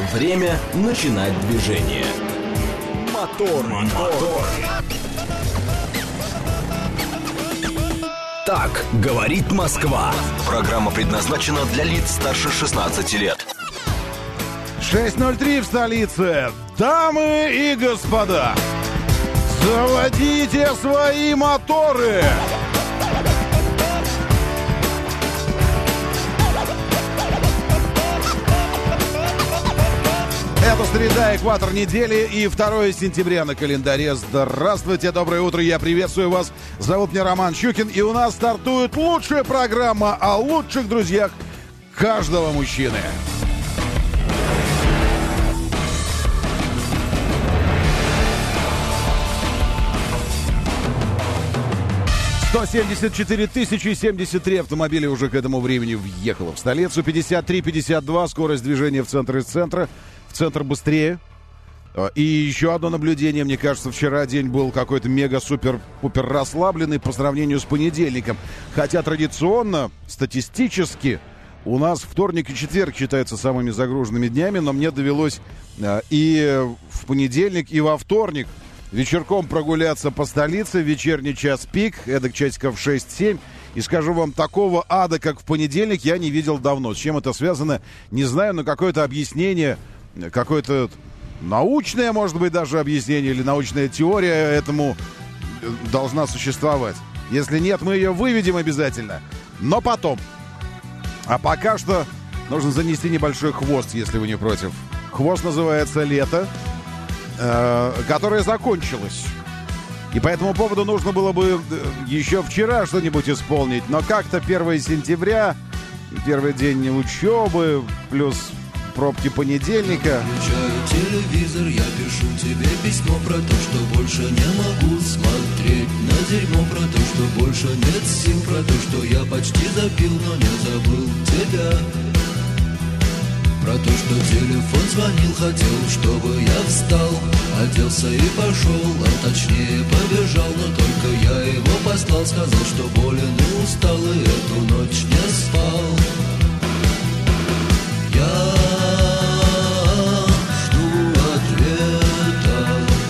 Время начинать движение. Мотор. Так говорит Москва. Программа предназначена для лиц старше 16 лет. 6:03 в столице. Дамы и господа, заводите свои моторы. Это среда, экватор недели и 2 сентября на календаре. Здравствуйте, доброе утро, я приветствую вас. Зовут меня Роман Щукин, и у нас стартует лучшая программа о лучших друзьях каждого мужчины. «174 073 автомобиля уже к этому времени въехало в столицу. 53-52 скорость движения в центр из центра. В центр быстрее. И еще одно наблюдение. Мне кажется, вчера день был какой-то мега-супер-пупер расслабленный по сравнению с понедельником. Хотя традиционно, статистически, у нас вторник и четверг считаются самыми загруженными днями. Но мне довелось и в понедельник, и во вторник вечерком прогуляться по столице, вечерний час пик, эдак часиков 6-7. И скажу вам, такого ада, как в понедельник, я не видел давно. С чем это связано, не знаю, но какое-то объяснение, какое-то научное, может быть, даже объяснение или научная теория этому должна существовать. Если нет, мы ее выведем обязательно. Но потом. А пока что нужно занести небольшой хвост, если вы не против. Хвост называется «Лето», которая закончилась. И по этому поводу нужно было бы еще вчера что-нибудь исполнить. Но как-то 1 сентября, первый день учебы, плюс пробки понедельника. Включаю телевизор, я пишу тебе письмо про то, что больше не могу смотреть на дерьмо, про то, что больше нет сил, про то, что я почти запил, но не забыл тебя. Про то, что телефон звонил, хотел, чтобы я встал, оделся и пошел, а точнее побежал, но только я его послал, сказал, что болен и устал, и эту ночь не спал. Я жду ответа,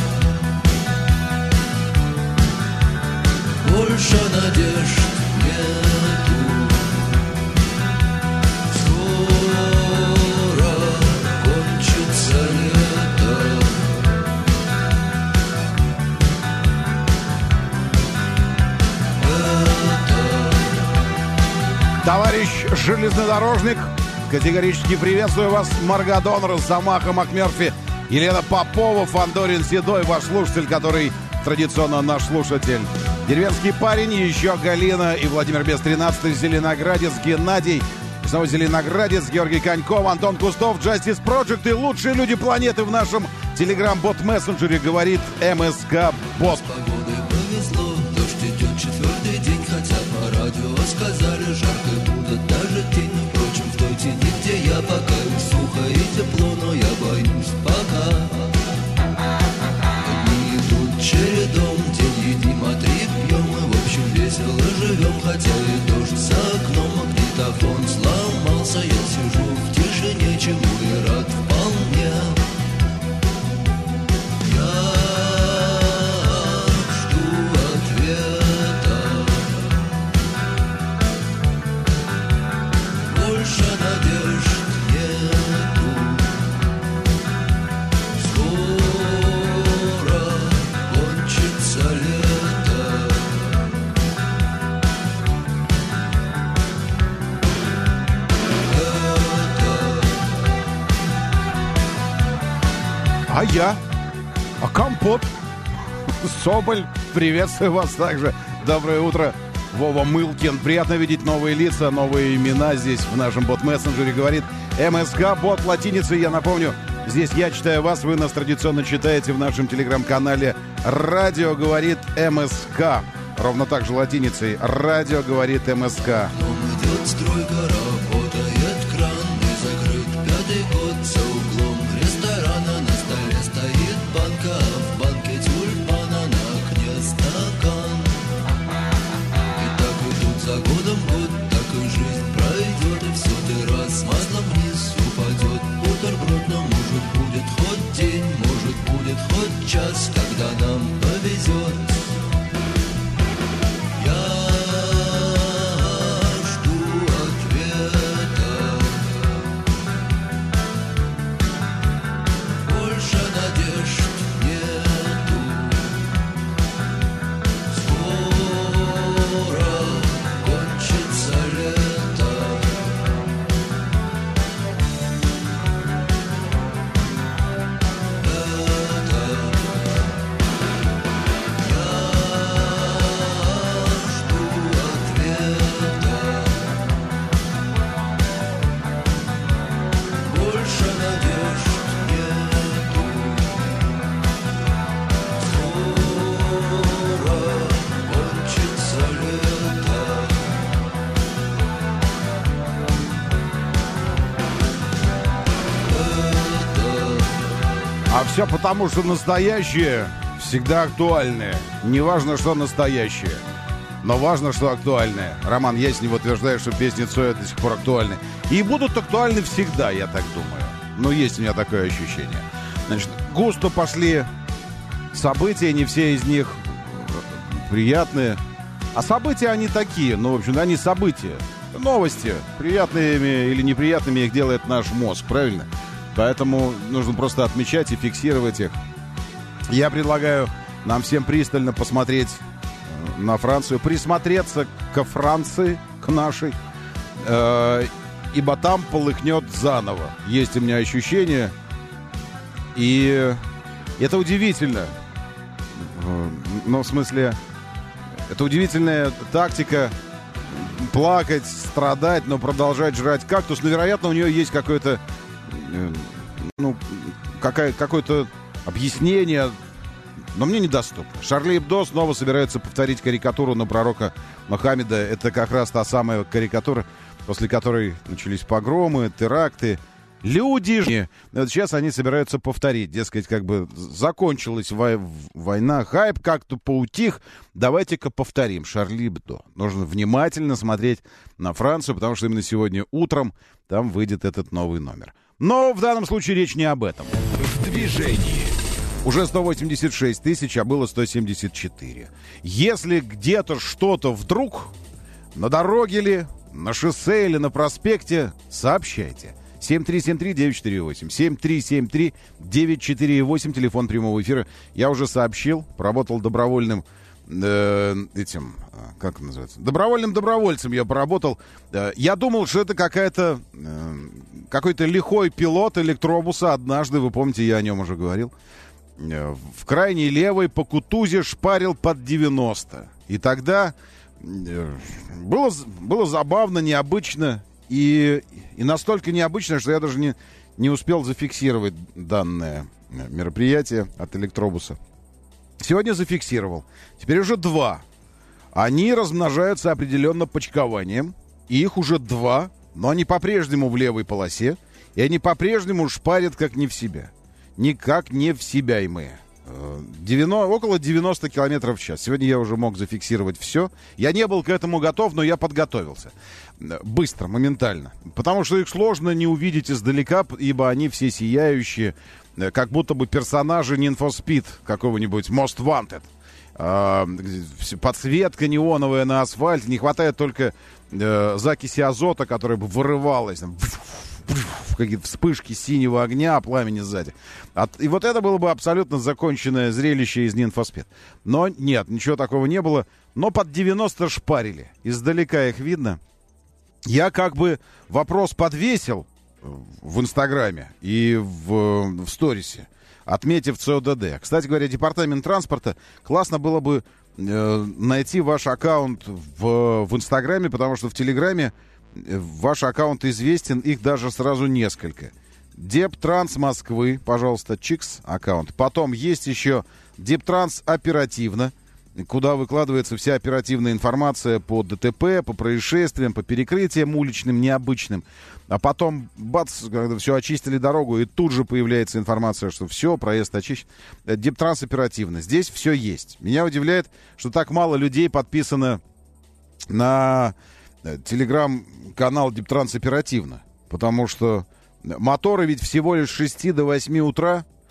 больше надежд нету. Товарищ железнодорожник, категорически приветствую вас. Марго Донор, Замаха МакМерфи, Елена Попова, Фандорин Седой, ваш слушатель, который традиционно наш слушатель. Деревенский парень, еще Галина и Владимир Бес 13, Зеленоградец, Геннадий, снова Зеленоградец, Георгий Коньков, Антон Кустов, Justice Project и лучшие люди планеты в нашем телеграм-бот-мессенджере, говорит МСК Бот. Четвертый день, хотя по радио сказали, жарко будет даже тень. Но, впрочем, в той тени, где я пока сухо и тепло, но я боюсь пока. Дни идут чередом, день едим, а три пьем. Мы, в общем, весело живем, хотя и дождь за окном, магнитофон сломался. Я сижу в тишине, чему и рад вполне. А я? А Компот? Соболь, приветствую вас также. Доброе утро, Вова Мылкин. Приятно видеть новые лица, новые имена здесь в нашем бот-мессенджере, говорит МСК, бот латиницей. Я напомню, здесь я читаю вас, вы нас традиционно читаете в нашем телеграм-канале «Радио говорит МСК». Ровно так же латиницей «Радио говорит МСК». Идет стройка, работает кран, не закрыт пятый год за углом ресторана. На столе стоит банка, а в банке тюльпана, на окне стакан. И так идут за годом год, так и жизнь пройдет. И в сотый раз маслом вниз упадет бутерброд, но мужу час, когда нам повезет. Я жду ответа. Больше надежд нету. Скоро кончится лето. А все потому, что настоящее всегда актуальное. Не важно, что настоящее, но важно, что актуальное. Роман Яснев утверждает, что песни Цоя до сих пор актуальны. И будут актуальны всегда, я так думаю. Ну, есть у меня такое ощущение. Значит, густо пошли события, не все из них приятные. А события они такие, ну, в общем, они события. Новости. Приятными или неприятными их делает наш мозг, правильно? Поэтому нужно просто отмечать и фиксировать их. Я предлагаю нам всем пристально посмотреть на Францию, присмотреться ко Франции, к нашей, ибо там полыхнет заново. Есть у меня ощущение. И это удивительно. Ну, в смысле, это удивительная тактика плакать, страдать, но продолжать жрать кактус. Но, вероятно, у нее есть какое-то, ну, какое-то объяснение, но мне недоступно. Шарли Эбдо снова собираются повторить карикатуру на пророка Мухаммеда. Это как раз та самая карикатура, после которой начались погромы, теракты. Люди, вот сейчас они собираются повторить. Дескать, как бы закончилась война, хайп как-то поутих. Давайте-ка повторим. Шарли Эбдо. Нужно внимательно смотреть на Францию, потому что именно сегодня утром там выйдет этот новый номер. Но в данном случае речь не об этом. В движении. Уже 186 тысяч, а было 174. Если где-то что-то вдруг, на дороге ли, на шоссе или на проспекте, сообщайте. 7373948, 7373948, телефон прямого эфира. Я уже сообщил, поработал добровольным как это называется? Добровольным добровольцем я поработал. Я думал, что это какой-то лихой пилот электробуса. Однажды, вы помните, я о нем уже говорил, в крайней левой по Кутузе шпарил под 90. И тогда было забавно, необычно. И настолько необычно, что я даже не успел зафиксировать данное мероприятие от электробуса. Сегодня зафиксировал. Теперь уже 2. Они размножаются определенно почкованием. И их уже 2, но они по-прежнему в левой полосе. И они по-прежнему шпарят как не в себя. Никак не в себя, и мы. Около 90 километров в час. Сегодня я уже мог зафиксировать все. Я не был к этому готов, но я подготовился. Быстро, моментально. Потому что их сложно не увидеть издалека, ибо они все сияющие, как будто бы персонажи Need for Speed какого-нибудь Most Wanted. Подсветка неоновая на асфальте. Не хватает только закиси азота, которая бы вырывалась. Какие-то вспышки синего огня, пламени сзади. И вот это было бы абсолютно законченное зрелище из Need for Speed. Но нет, ничего такого не было. Но под 90 шпарили. Издалека их видно. Я как бы вопрос подвесил в Инстаграме и в сторисе, отметив ЦОДД. Кстати говоря, департамент транспорта, классно было бы найти ваш аккаунт в Инстаграме, потому что в Телеграме ваш аккаунт известен, их даже сразу несколько. Дептранс Москвы, пожалуйста, Чикс аккаунт. Потом есть еще Дептранс Оперативно, куда выкладывается вся оперативная информация по ДТП, по происшествиям, по перекрытиям уличным, необычным. А потом, бац, когда все очистили дорогу, и тут же появляется информация, что все, проезд очищен. Дептранс Оперативно. Здесь все есть. Меня удивляет, что так мало людей подписано на телеграм-канал Дептранс Оперативно. Потому что моторы ведь всего лишь с 6 до 8 утра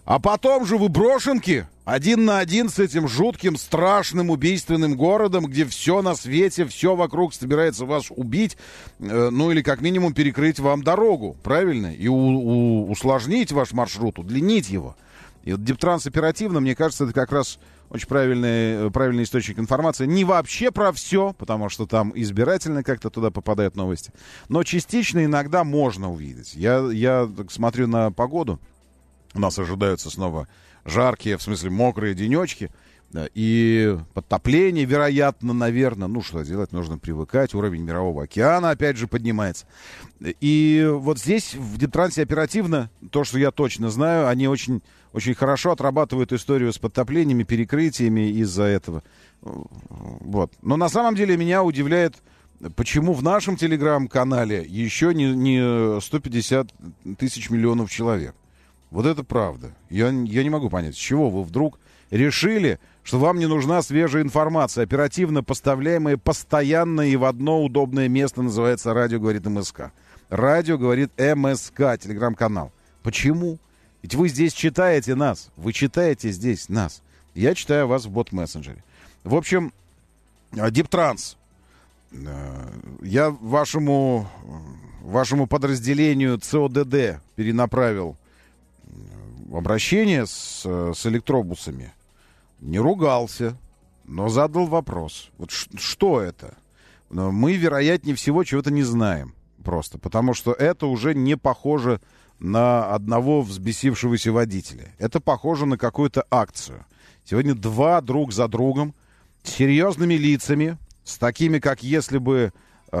А потом же вы брошенки, 1 на 1 с этим жутким, страшным, убийственным городом, где все на свете, все вокруг собирается вас убить, ну или как минимум перекрыть вам дорогу, правильно? И усложнить ваш маршрут, удлинить его. И вот Дептранс оперативно, мне кажется, это как раз очень правильный источник информации. Не вообще про все, потому что там избирательно как-то туда попадают новости. Но частично иногда можно увидеть. Я смотрю на погоду. У нас ожидаются снова жаркие, в смысле мокрые денечки. И подтопление, вероятно, наверное. Ну, что делать? Нужно привыкать. Уровень Мирового океана, опять же, поднимается. И вот здесь, в Дептрансе оперативно, то, что я точно знаю, они очень, очень хорошо отрабатывают историю с подтоплениями, перекрытиями из-за этого. Вот. Но на самом деле меня удивляет, почему в нашем телеграм-канале еще не 150 тысяч миллионов человек. Вот это правда. Я не могу понять, с чего вы вдруг решили, что вам не нужна свежая информация, оперативно поставляемая постоянно и в одно удобное место, называется «Радио говорит МСК». «Радио говорит МСК», телеграм-канал. Почему? Ведь вы здесь читаете нас. Вы читаете здесь нас. Я читаю вас в бот-мессенджере. В общем, Дептранс. Я вашему подразделению ЦОДД перенаправил обращение с электробусами. Не ругался, но задал вопрос. Вот что это? Мы, вероятнее всего, чего-то не знаем просто, потому что это уже не похоже на одного взбесившегося водителя. Это похоже на какую-то акцию. Сегодня 2 друг за другом, с серьезными лицами, с такими, как если бы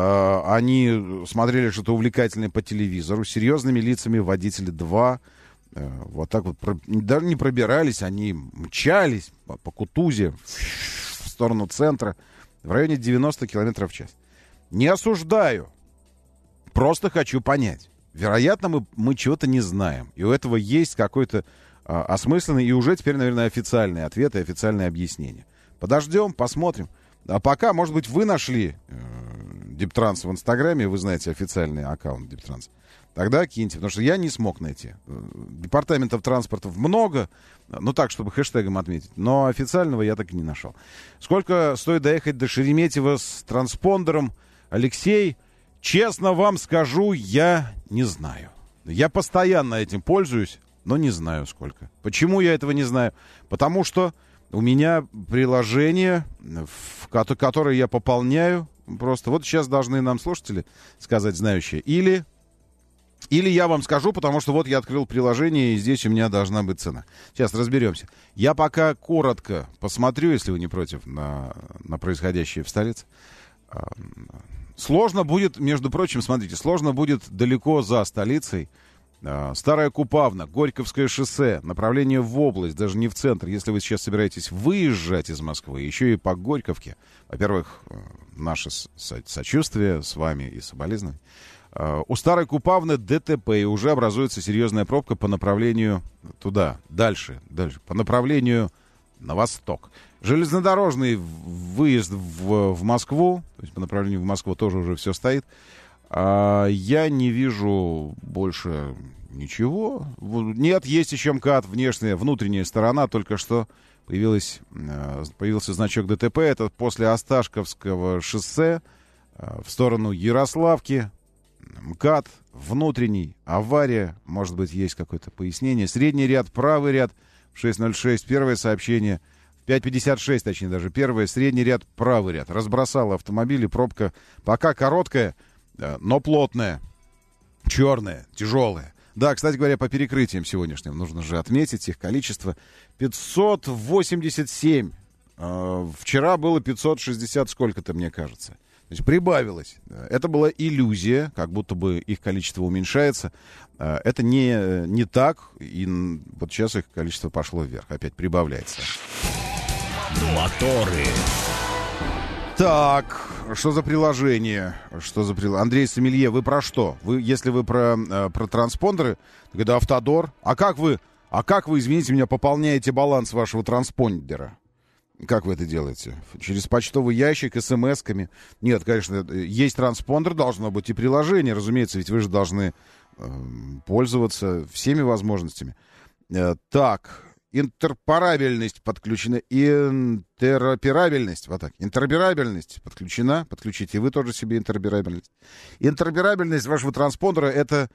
они смотрели что-то увлекательное по телевизору, серьезными лицами водители 2 вот так вот, даже не пробирались, они мчались по Кутузе в сторону центра в районе 90 км в час. Не осуждаю, просто хочу понять. Вероятно, мы чего-то не знаем, и у этого есть какой-то осмысленный и уже теперь, наверное, официальный ответ и официальное объяснение. Подождем, посмотрим. А пока, может быть, вы нашли Дептранс в Инстаграме, вы знаете официальный аккаунт Дептранс. Тогда киньте, потому что я не смог найти. Департаментов транспортов много, ну так, чтобы хэштегом отметить, но официального я так и не нашел. Сколько стоит доехать до Шереметьево с транспондером? Алексей, честно вам скажу, я не знаю. Я постоянно этим пользуюсь, но не знаю сколько. Почему я этого не знаю? Потому что у меня приложение, которое я пополняю, просто вот сейчас должны нам слушатели сказать, знающие, или я вам скажу, потому что вот я открыл приложение, и здесь у меня должна быть цена. Сейчас разберемся. Я пока коротко посмотрю, если вы не против, на происходящее в столице. Сложно будет, между прочим, смотрите, сложно будет далеко за столицей. Старая Купавна, Горьковское шоссе, направление в область, даже не в центр. Если вы сейчас собираетесь выезжать из Москвы, еще и по Горьковке, во-первых, наше сочувствие с вами и соболезнования. У Старой Купавны ДТП, и уже образуется серьезная пробка по направлению туда, дальше, по направлению на восток. Железнодорожный выезд в Москву, то есть по направлению в Москву тоже уже все стоит. Я не вижу больше ничего. Нет, есть еще МКАД, внутренняя сторона, только что появился значок ДТП, это после Осташковского шоссе в сторону Ярославки. МКАД, внутренний, авария, может быть, есть какое-то пояснение. Средний ряд, правый ряд, в 6.06, первое сообщение, в 5.56, точнее даже первое, средний ряд, правый ряд. Разбросала автомобили, пробка пока короткая, но плотная, черная, тяжелая. Да, кстати говоря, по перекрытиям сегодняшним нужно же отметить их количество. 587. Вчера было 560 сколько-то, мне кажется. То есть прибавилось. Это была иллюзия, как будто бы их количество уменьшается. Это не так, и вот сейчас их количество пошло вверх, опять прибавляется. Моторы. Так, что за приложение? Андрей Сомелье, вы про что? Если вы про транспондеры, так это Автодор. А как вы, извините меня, пополняете баланс вашего транспондера? Как вы это делаете? Через почтовый ящик, смс-ками? Нет, конечно, есть транспондер, должно быть и приложение, разумеется, ведь вы же должны пользоваться всеми возможностями. Так, интероперабельность подключена. Интероперабельность, вот так. Интероперабельность подключена. Подключите вы тоже себе интероперабельность. Интероперабельность вашего транспондера — это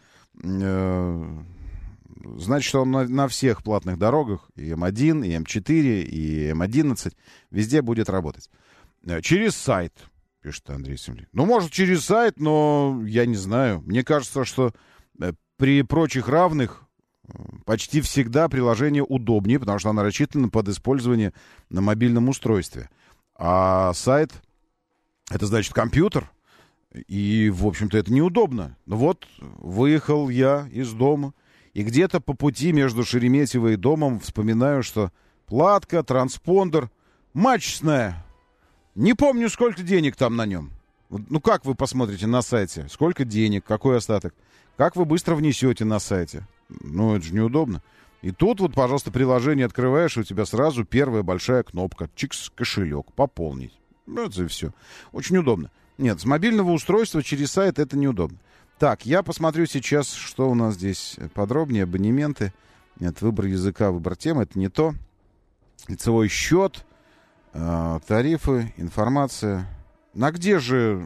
значит, что он на всех платных дорогах, и М1, и М4, и М11, везде будет работать. Через сайт, пишет Андрей Семлин. Ну, может, через сайт, но я не знаю. Мне кажется, что при прочих равных почти всегда приложение удобнее, потому что оно рассчитано под использование на мобильном устройстве. А сайт — это значит компьютер, и, в общем-то, это неудобно. Ну вот, выехал я из дома, и где-то по пути между Шереметьево и домом вспоминаю, что платка, транспондер, матчная. Не помню, сколько денег там на нем. Ну, как вы посмотрите на сайте? Сколько денег, какой остаток? Как вы быстро внесете на сайте? Ну, это же неудобно. И тут вот, пожалуйста, приложение открываешь, и у тебя сразу первая большая кнопка. Чикс, кошелек, пополнить. Ну, это и все. Очень удобно. Нет, с мобильного устройства через сайт это неудобно. Так, я посмотрю сейчас, что у нас здесь подробнее. Абонементы. Нет, выбор языка, выбор темы. Это не то. Лицевой счет, тарифы, информация. Где же,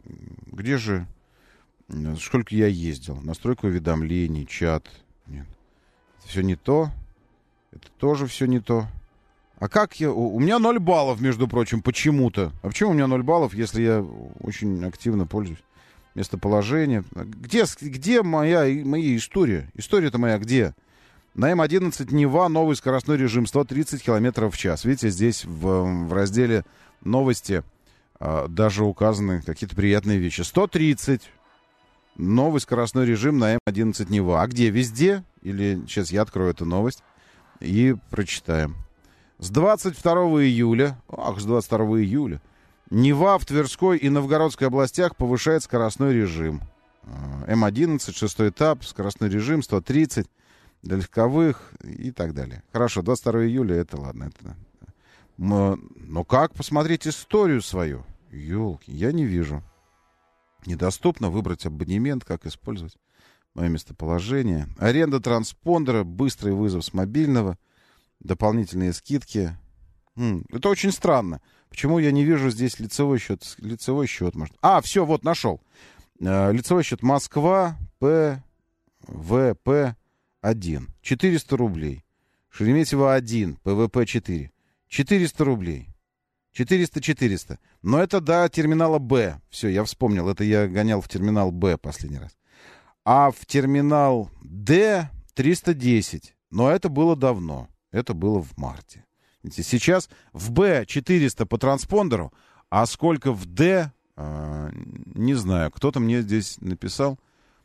сколько я ездил? Настройка уведомлений, чат. Нет, это все не то. Это тоже все не то. А как я... У меня 0 баллов, между прочим, почему-то. А почему у меня 0 баллов, если я очень активно пользуюсь? Местоположение. Где моя история? История-то моя где? На М11 Нева, новый скоростной режим, 130 км в час. Видите, здесь в разделе новости даже указаны какие-то приятные вещи. 130. Новый скоростной режим на М11 Нева. А где? Везде? Или сейчас я открою эту новость и прочитаем. С 22 июля, с 22 июля, Нева в Тверской и Новгородской областях повышает скоростной режим. М11, 6 этап, скоростной режим, 130 для легковых и так далее. Хорошо, 22 июля, это ладно. Но как посмотреть историю свою? Ёлки, я не вижу. Недоступно выбрать абонемент, как использовать мое местоположение. Аренда транспондера, быстрый вызов с мобильного, дополнительные скидки. Это очень странно. Почему я не вижу здесь лицевой счет? Лицевой счет, может. Все, вот, нашел. Лицевой счет Москва, ПВП 1. 400 рублей. Шереметьево 1, ПВП 4. 400 рублей. 400. Но это до терминала Б. Все, я вспомнил. Это я гонял в терминал Б последний раз. А в терминал Д 310. Но это было давно. Это было в марте. Сейчас в Б 400 по транспондеру, а сколько в Д, не знаю. Кто-то мне здесь написал.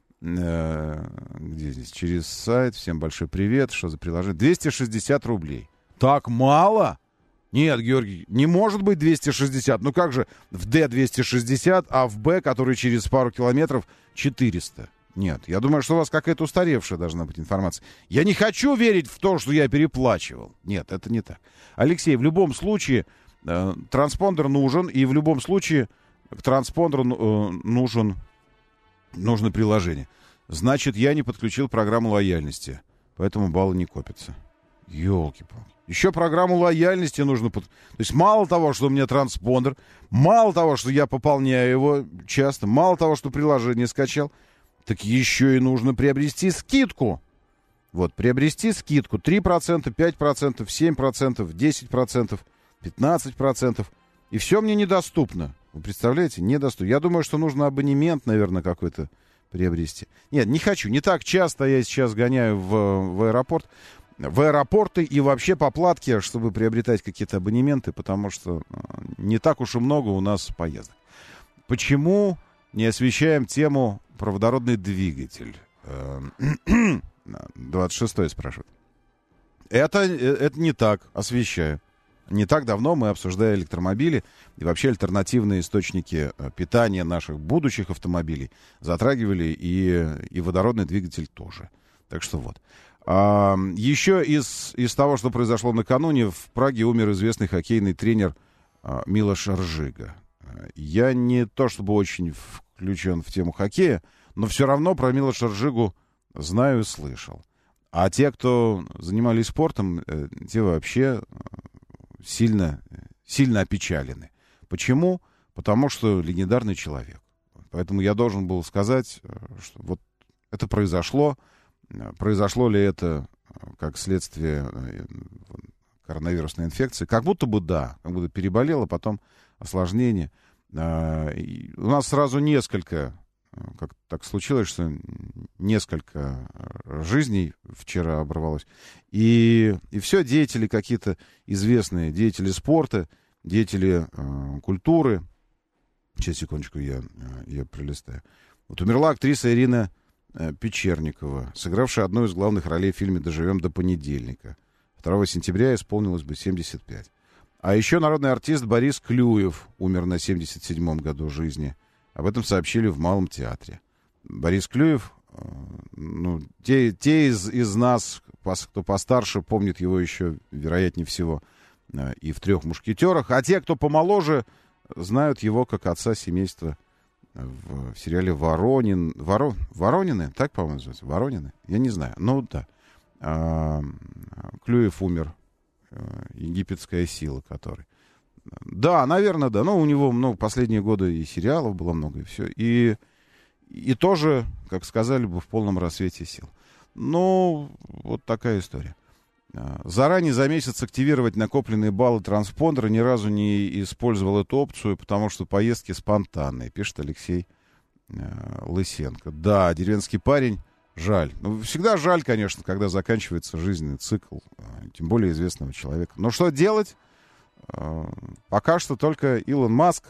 Где здесь? Через сайт. Всем большой привет. Что за приложение? 260 рублей. Так мало? Нет, Георгий, не может быть 260. Ну как же в Д 260, а в Б, который через пару километров, 400? Нет, я думаю, что у вас какая-то устаревшая должна быть информация. Я не хочу верить в то, что я переплачивал. Нет, это не так. Алексей, в любом случае транспондер нужен, и в любом случае к транспондеру нужно приложение. Значит, я не подключил программу лояльности, поэтому баллы не копятся. Ёлки-палки. Еще программу лояльности нужно... То есть мало того, что у меня транспондер, мало того, что я пополняю его часто, мало того, что приложение скачал, так еще и нужно приобрести скидку. Вот, приобрести скидку 3%, 5%, 7%, 10%, 15%. И все мне недоступно. Вы представляете? Недоступно. Я думаю, что нужно абонемент, наверное, какой-то приобрести. Нет, не хочу. Не так часто я сейчас гоняю в аэропорт. В аэропорты и вообще по платке, чтобы приобретать какие-то абонементы, потому что не так уж и много у нас поездок. Почему не освещаем тему проводородный двигатель? 26-й спрашивает. Это не так. Освещаю. Не так давно мы, обсуждая электромобили и вообще альтернативные источники питания наших будущих автомобилей, затрагивали и водородный двигатель тоже. Так что вот. Еще из того, что произошло накануне, в Праге умер известный хоккейный тренер Милош Ржига. Я не то чтобы очень включен в тему хоккея, но все равно про Милоша Ржигу знаю и слышал. А те, кто занимались спортом, те вообще сильно опечалены. Почему? Потому что легендарный человек. Поэтому я должен был сказать, что вот это произошло. Произошло ли это как следствие коронавирусной инфекции? Как будто бы да. Как будто переболел, а потом осложнение. У нас сразу несколько, как так случилось, что несколько жизней вчера оборвалось. И все деятели какие-то известные, деятели спорта, деятели культуры. Сейчас, секундочку, я пролистаю. Вот умерла актриса Ирина Печерникова, сыгравшая одну из главных ролей в фильме «Доживем до понедельника». 2 сентября исполнилось бы 75. А еще народный артист Борис Клюев умер на 77-м году жизни. Об этом сообщили в Малом театре. Борис Клюев, те из нас, кто постарше, помнят его еще, вероятнее всего, и в «Трех мушкетерах». А те, кто помоложе, знают его как отца семейства в сериале «Воронины». Так, по-моему, называется? «Воронины»? Я не знаю. Ну, да. Клюев умер. «Египетская сила», который. Да, наверное, да. Ну, у него последние годы и сериалов было много, и все. И тоже, как сказали бы, в полном рассвете сил. Ну, вот такая история. Заранее за месяц активировать накопленные баллы транспондера, ни разу не использовал эту опцию, потому что поездки спонтанные, пишет Алексей Лысенко. Да, деревенский парень. Жаль. Ну, всегда жаль, конечно, когда заканчивается жизненный цикл, тем более известного человека. Но что делать? Пока что только Илон Маск,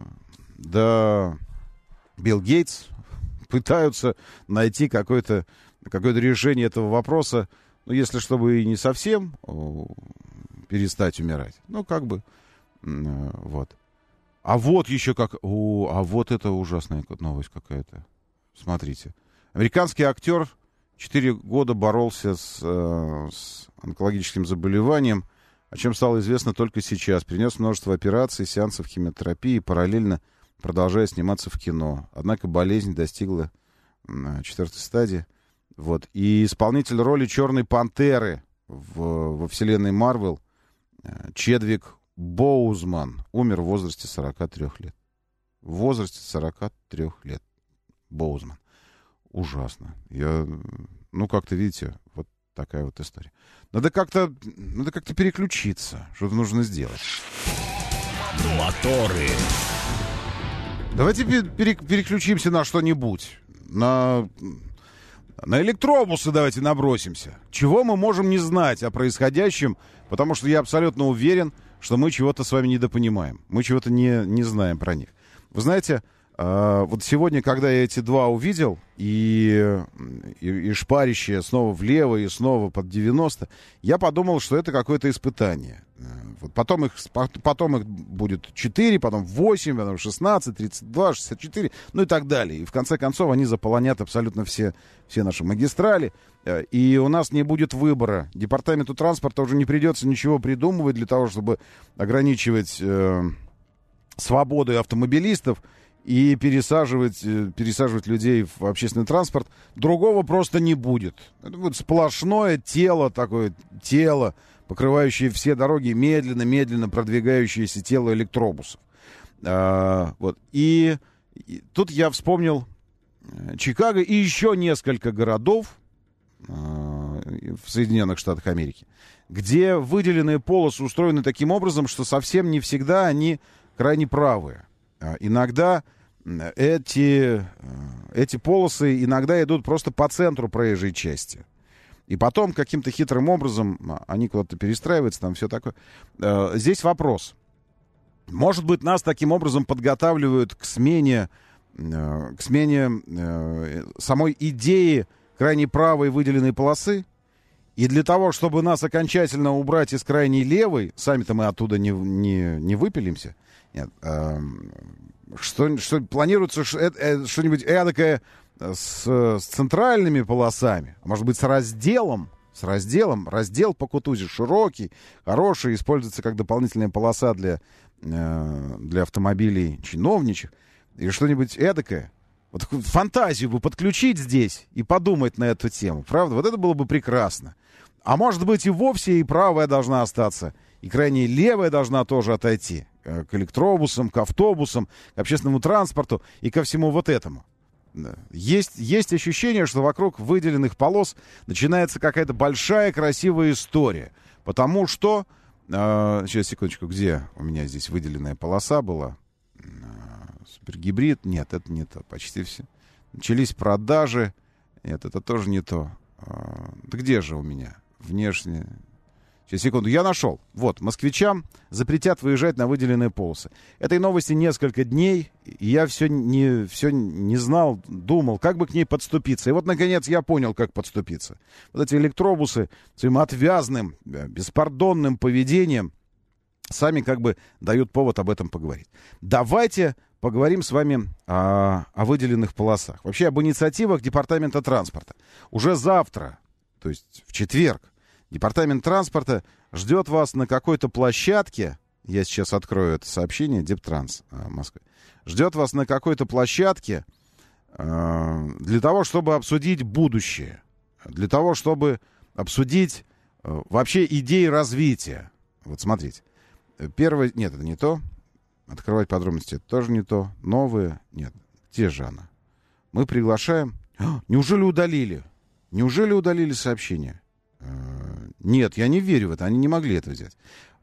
да Билл Гейтс пытаются найти какое-то решение этого вопроса, ну, если чтобы и не совсем перестать умирать. Ну, как бы, вот. А вот еще как... а вот это ужасная новость какая-то. Смотрите. Американский актер 4 года боролся с онкологическим заболеванием, о чем стало известно только сейчас. Перенес множество операций, сеансов химиотерапии, параллельно продолжая сниматься в кино. Однако болезнь достигла 4-й стадии. Вот. И исполнитель роли Черной Пантеры во вселенной Марвел Чедвик Боузман умер в возрасте 43 лет. В возрасте 43 лет. Боузман. Ужасно. Как-то, видите, вот такая вот история. Надо как-то переключиться. Что-то нужно сделать. Моторы. Давайте переключимся на что-нибудь. На электробусы давайте набросимся. Чего мы можем не знать о происходящем, потому что я абсолютно уверен, что мы чего-то с вами недопонимаем. Мы чего-то не знаем про них. Вы знаете, вот сегодня, когда я эти два увидел, и шпарящие снова влево и снова под 90, я подумал, что это какое-то испытание. Вот потом их будет 4, потом 8, потом 16, 32, 64, ну и так далее. И в конце концов они заполонят абсолютно все наши магистрали. И у нас не будет выбора. Департаменту транспорта уже не придется ничего придумывать для того, чтобы ограничивать свободы автомобилистов и пересаживать людей в общественный транспорт. Другого просто не будет. Это будет сплошное тело, покрывающее все дороги, медленно продвигающееся тело электробусов. Вот. И тут я вспомнил Чикаго и еще несколько городов в Соединенных Штатах Америки, где выделенные полосы устроены таким образом, что совсем не всегда они крайне правые. Иногда эти полосы идут просто по центру проезжей части. И потом каким-то хитрым образом они куда-то перестраиваются, там все такое. Здесь вопрос. Может быть, нас таким образом подготавливают к смене самой идеи крайне правой выделенной полосы? И для того, чтобы нас окончательно убрать из крайней левой, сами-то мы оттуда не выпилимся. Нет, что планируется что-нибудь эдакое с центральными полосами, может быть, с разделом. Раздел по Кутузе широкий, хороший, используется как дополнительная полоса для автомобилей чиновничьих. И что-нибудь эдакое. Вот фантазию бы подключить здесь и подумать на эту тему. Правда? Вот это было бы прекрасно. А может быть и вовсе и правая должна остаться, и крайне левая должна тоже отойти к электробусам, к автобусам, к общественному транспорту и ко всему вот этому. Есть ощущение, что вокруг выделенных полос начинается какая-то большая красивая история. Потому что... сейчас, секундочку, где у меня здесь выделенная полоса была? Супергибрид? Нет, это не то. Почти все. Начались продажи. Нет, это тоже не то. Да где же у меня? Внешне... Сейчас, секунду, я нашел. Вот, москвичам запретят выезжать на выделенные полосы. Этой новости несколько дней, и я все не знал, думал, как бы к ней подступиться. И вот, наконец, я понял, как подступиться. Вот эти электробусы своим отвязным, беспардонным поведением сами как бы дают повод об этом поговорить. Давайте поговорим с вами о выделенных полосах. Вообще об инициативах Департамента транспорта. Уже завтра, то есть в четверг, Департамент транспорта ждет вас на какой-то площадке. Я сейчас открою это сообщение. Дептранс Москвы. Ждет вас на какой-то площадке для того, чтобы обсудить будущее. Для того, чтобы обсудить вообще идеи развития. Вот смотрите. Первое... Нет, это не то. Открывать подробности. Это тоже не то. Новые. Нет. Те же она. Мы приглашаем... Неужели удалили? Неужели удалили сообщение? Нет, я не верю в это. Они не могли это взять.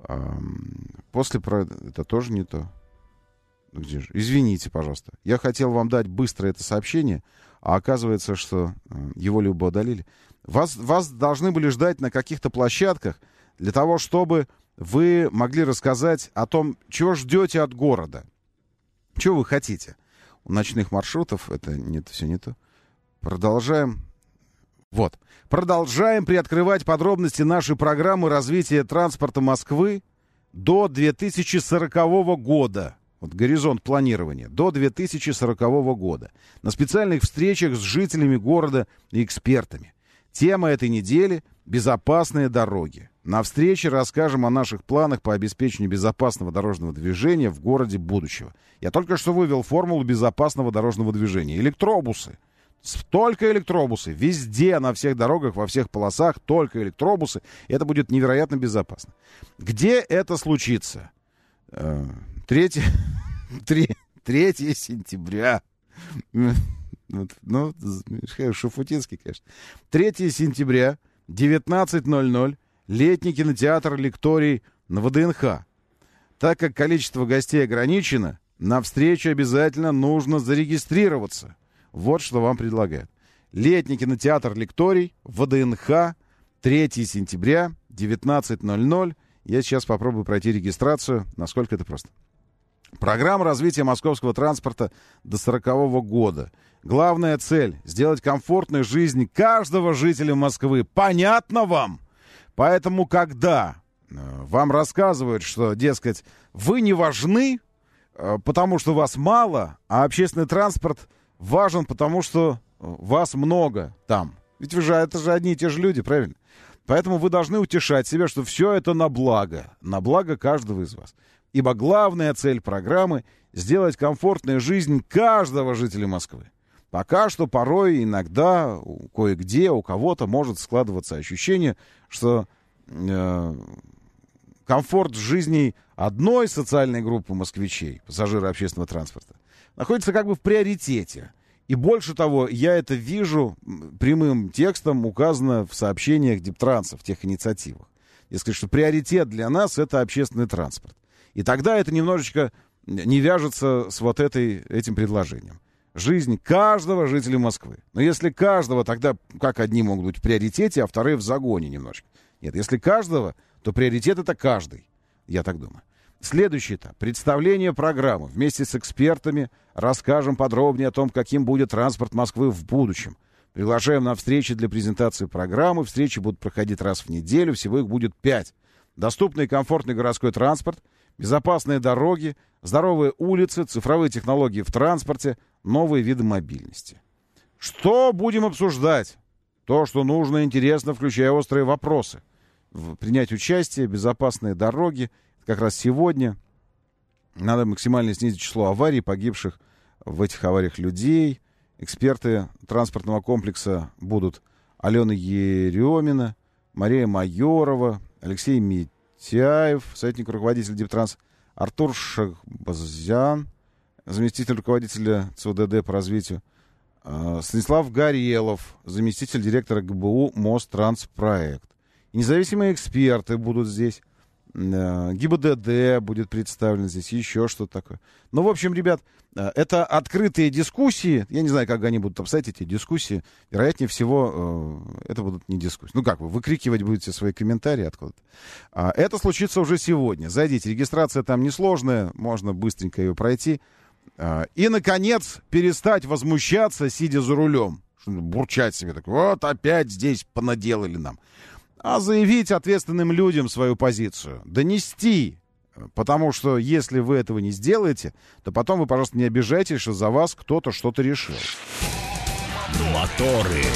Это тоже не то. Где же? Извините, пожалуйста. Я хотел вам дать быстро это сообщение, а оказывается, что его либо удалили. Вас должны были ждать на каких-то площадках для того, чтобы вы могли рассказать о том, чего ждете от города. Чего вы хотите. У ночных маршрутов это все не то. Продолжаем. Вот. Продолжаем приоткрывать подробности нашей программы развития транспорта Москвы до 2040 года. Вот горизонт планирования. До 2040 года. На специальных встречах с жителями города и экспертами. Тема этой недели — безопасные дороги. На встрече расскажем о наших планах по обеспечению безопасного дорожного движения в городе будущего. Я только что вывел формулу безопасного дорожного движения. Электробусы. Только электробусы. Везде, на всех дорогах, во всех полосах, только электробусы. Это будет невероятно безопасно. Где это случится? 3 сентября. Ну, Шафутинский, конечно. 3 сентября, 19:00. Летний кинотеатр «Лекторий» на ВДНХ. Так как количество гостей ограничено, на встречу обязательно нужно зарегистрироваться. Вот что вам предлагают. Летний кинотеатр «Лекторий», ВДНХ, 3 сентября, 19:00. Я сейчас попробую пройти регистрацию, насколько это просто. Программа развития московского транспорта до 2040 года. Главная цель — сделать комфортной жизнь каждого жителя Москвы. Понятно вам? Поэтому, когда вам рассказывают, что, дескать, вы не важны, потому что вас мало, а общественный транспорт важен, потому что вас много там. Ведь это же одни и те же люди, правильно? Поэтому вы должны утешать себя, что все это на благо каждого из вас. Ибо главная цель программы — сделать комфортную жизнь каждого жителя Москвы. Пока что порой, иногда, кое-где, у кого-то может складываться ощущение, что комфорт жизни одной социальной группы москвичей, пассажиры общественного транспорта, находится как бы в приоритете. И больше того, я это вижу прямым текстом, указано в сообщениях Дептранса, в тех инициативах. Дескать, что приоритет для нас — это общественный транспорт. И тогда это немножечко не вяжется с вот этим предложением. Жизнь каждого жителя Москвы. Но если каждого, тогда как одни могут быть в приоритете, а вторые в загоне немножечко. Нет, если каждого, то приоритет — это каждый. Я так думаю. Следующий этап. Представление программы. Вместе с экспертами расскажем подробнее о том, каким будет транспорт Москвы в будущем. Приглашаем на встречи для презентации программы. Встречи будут проходить раз в неделю. Всего их будет 5. Доступный и комфортный городской транспорт, безопасные дороги, здоровые улицы, цифровые технологии в транспорте, новые виды мобильности. Что будем обсуждать? То, что нужно, интересно, включая острые вопросы. Принять участие, безопасные дороги. Как раз сегодня надо максимально снизить число аварий, погибших в этих авариях людей. Эксперты транспортного комплекса будут Алена Еремина, Мария Майорова, Алексей Митяев, советник руководителя Дептранс, Артур Шахбазян, заместитель руководителя ЦОДД по развитию, Станислав Горелов, заместитель директора ГБУ Мостранспроект. И независимые эксперты будут здесь. ГИБДД будет представлен здесь, еще что-то такое. Ну, в общем, ребят, это открытые дискуссии. Я не знаю, как они будут обстоять, эти дискуссии. Вероятнее всего, это будут не дискуссии. Ну, как вы выкрикивать будете свои комментарии откуда-то. Это случится уже сегодня. Зайдите, регистрация там несложная, можно быстренько ее пройти. И, наконец, перестать возмущаться, сидя за рулем. Бурчать себе так, вот опять здесь понаделали нам. А заявить ответственным людям свою позицию, донести. Потому что если вы этого не сделаете, то потом вы, пожалуйста, не обижайтесь, что за вас кто-то что-то решил. Моторы.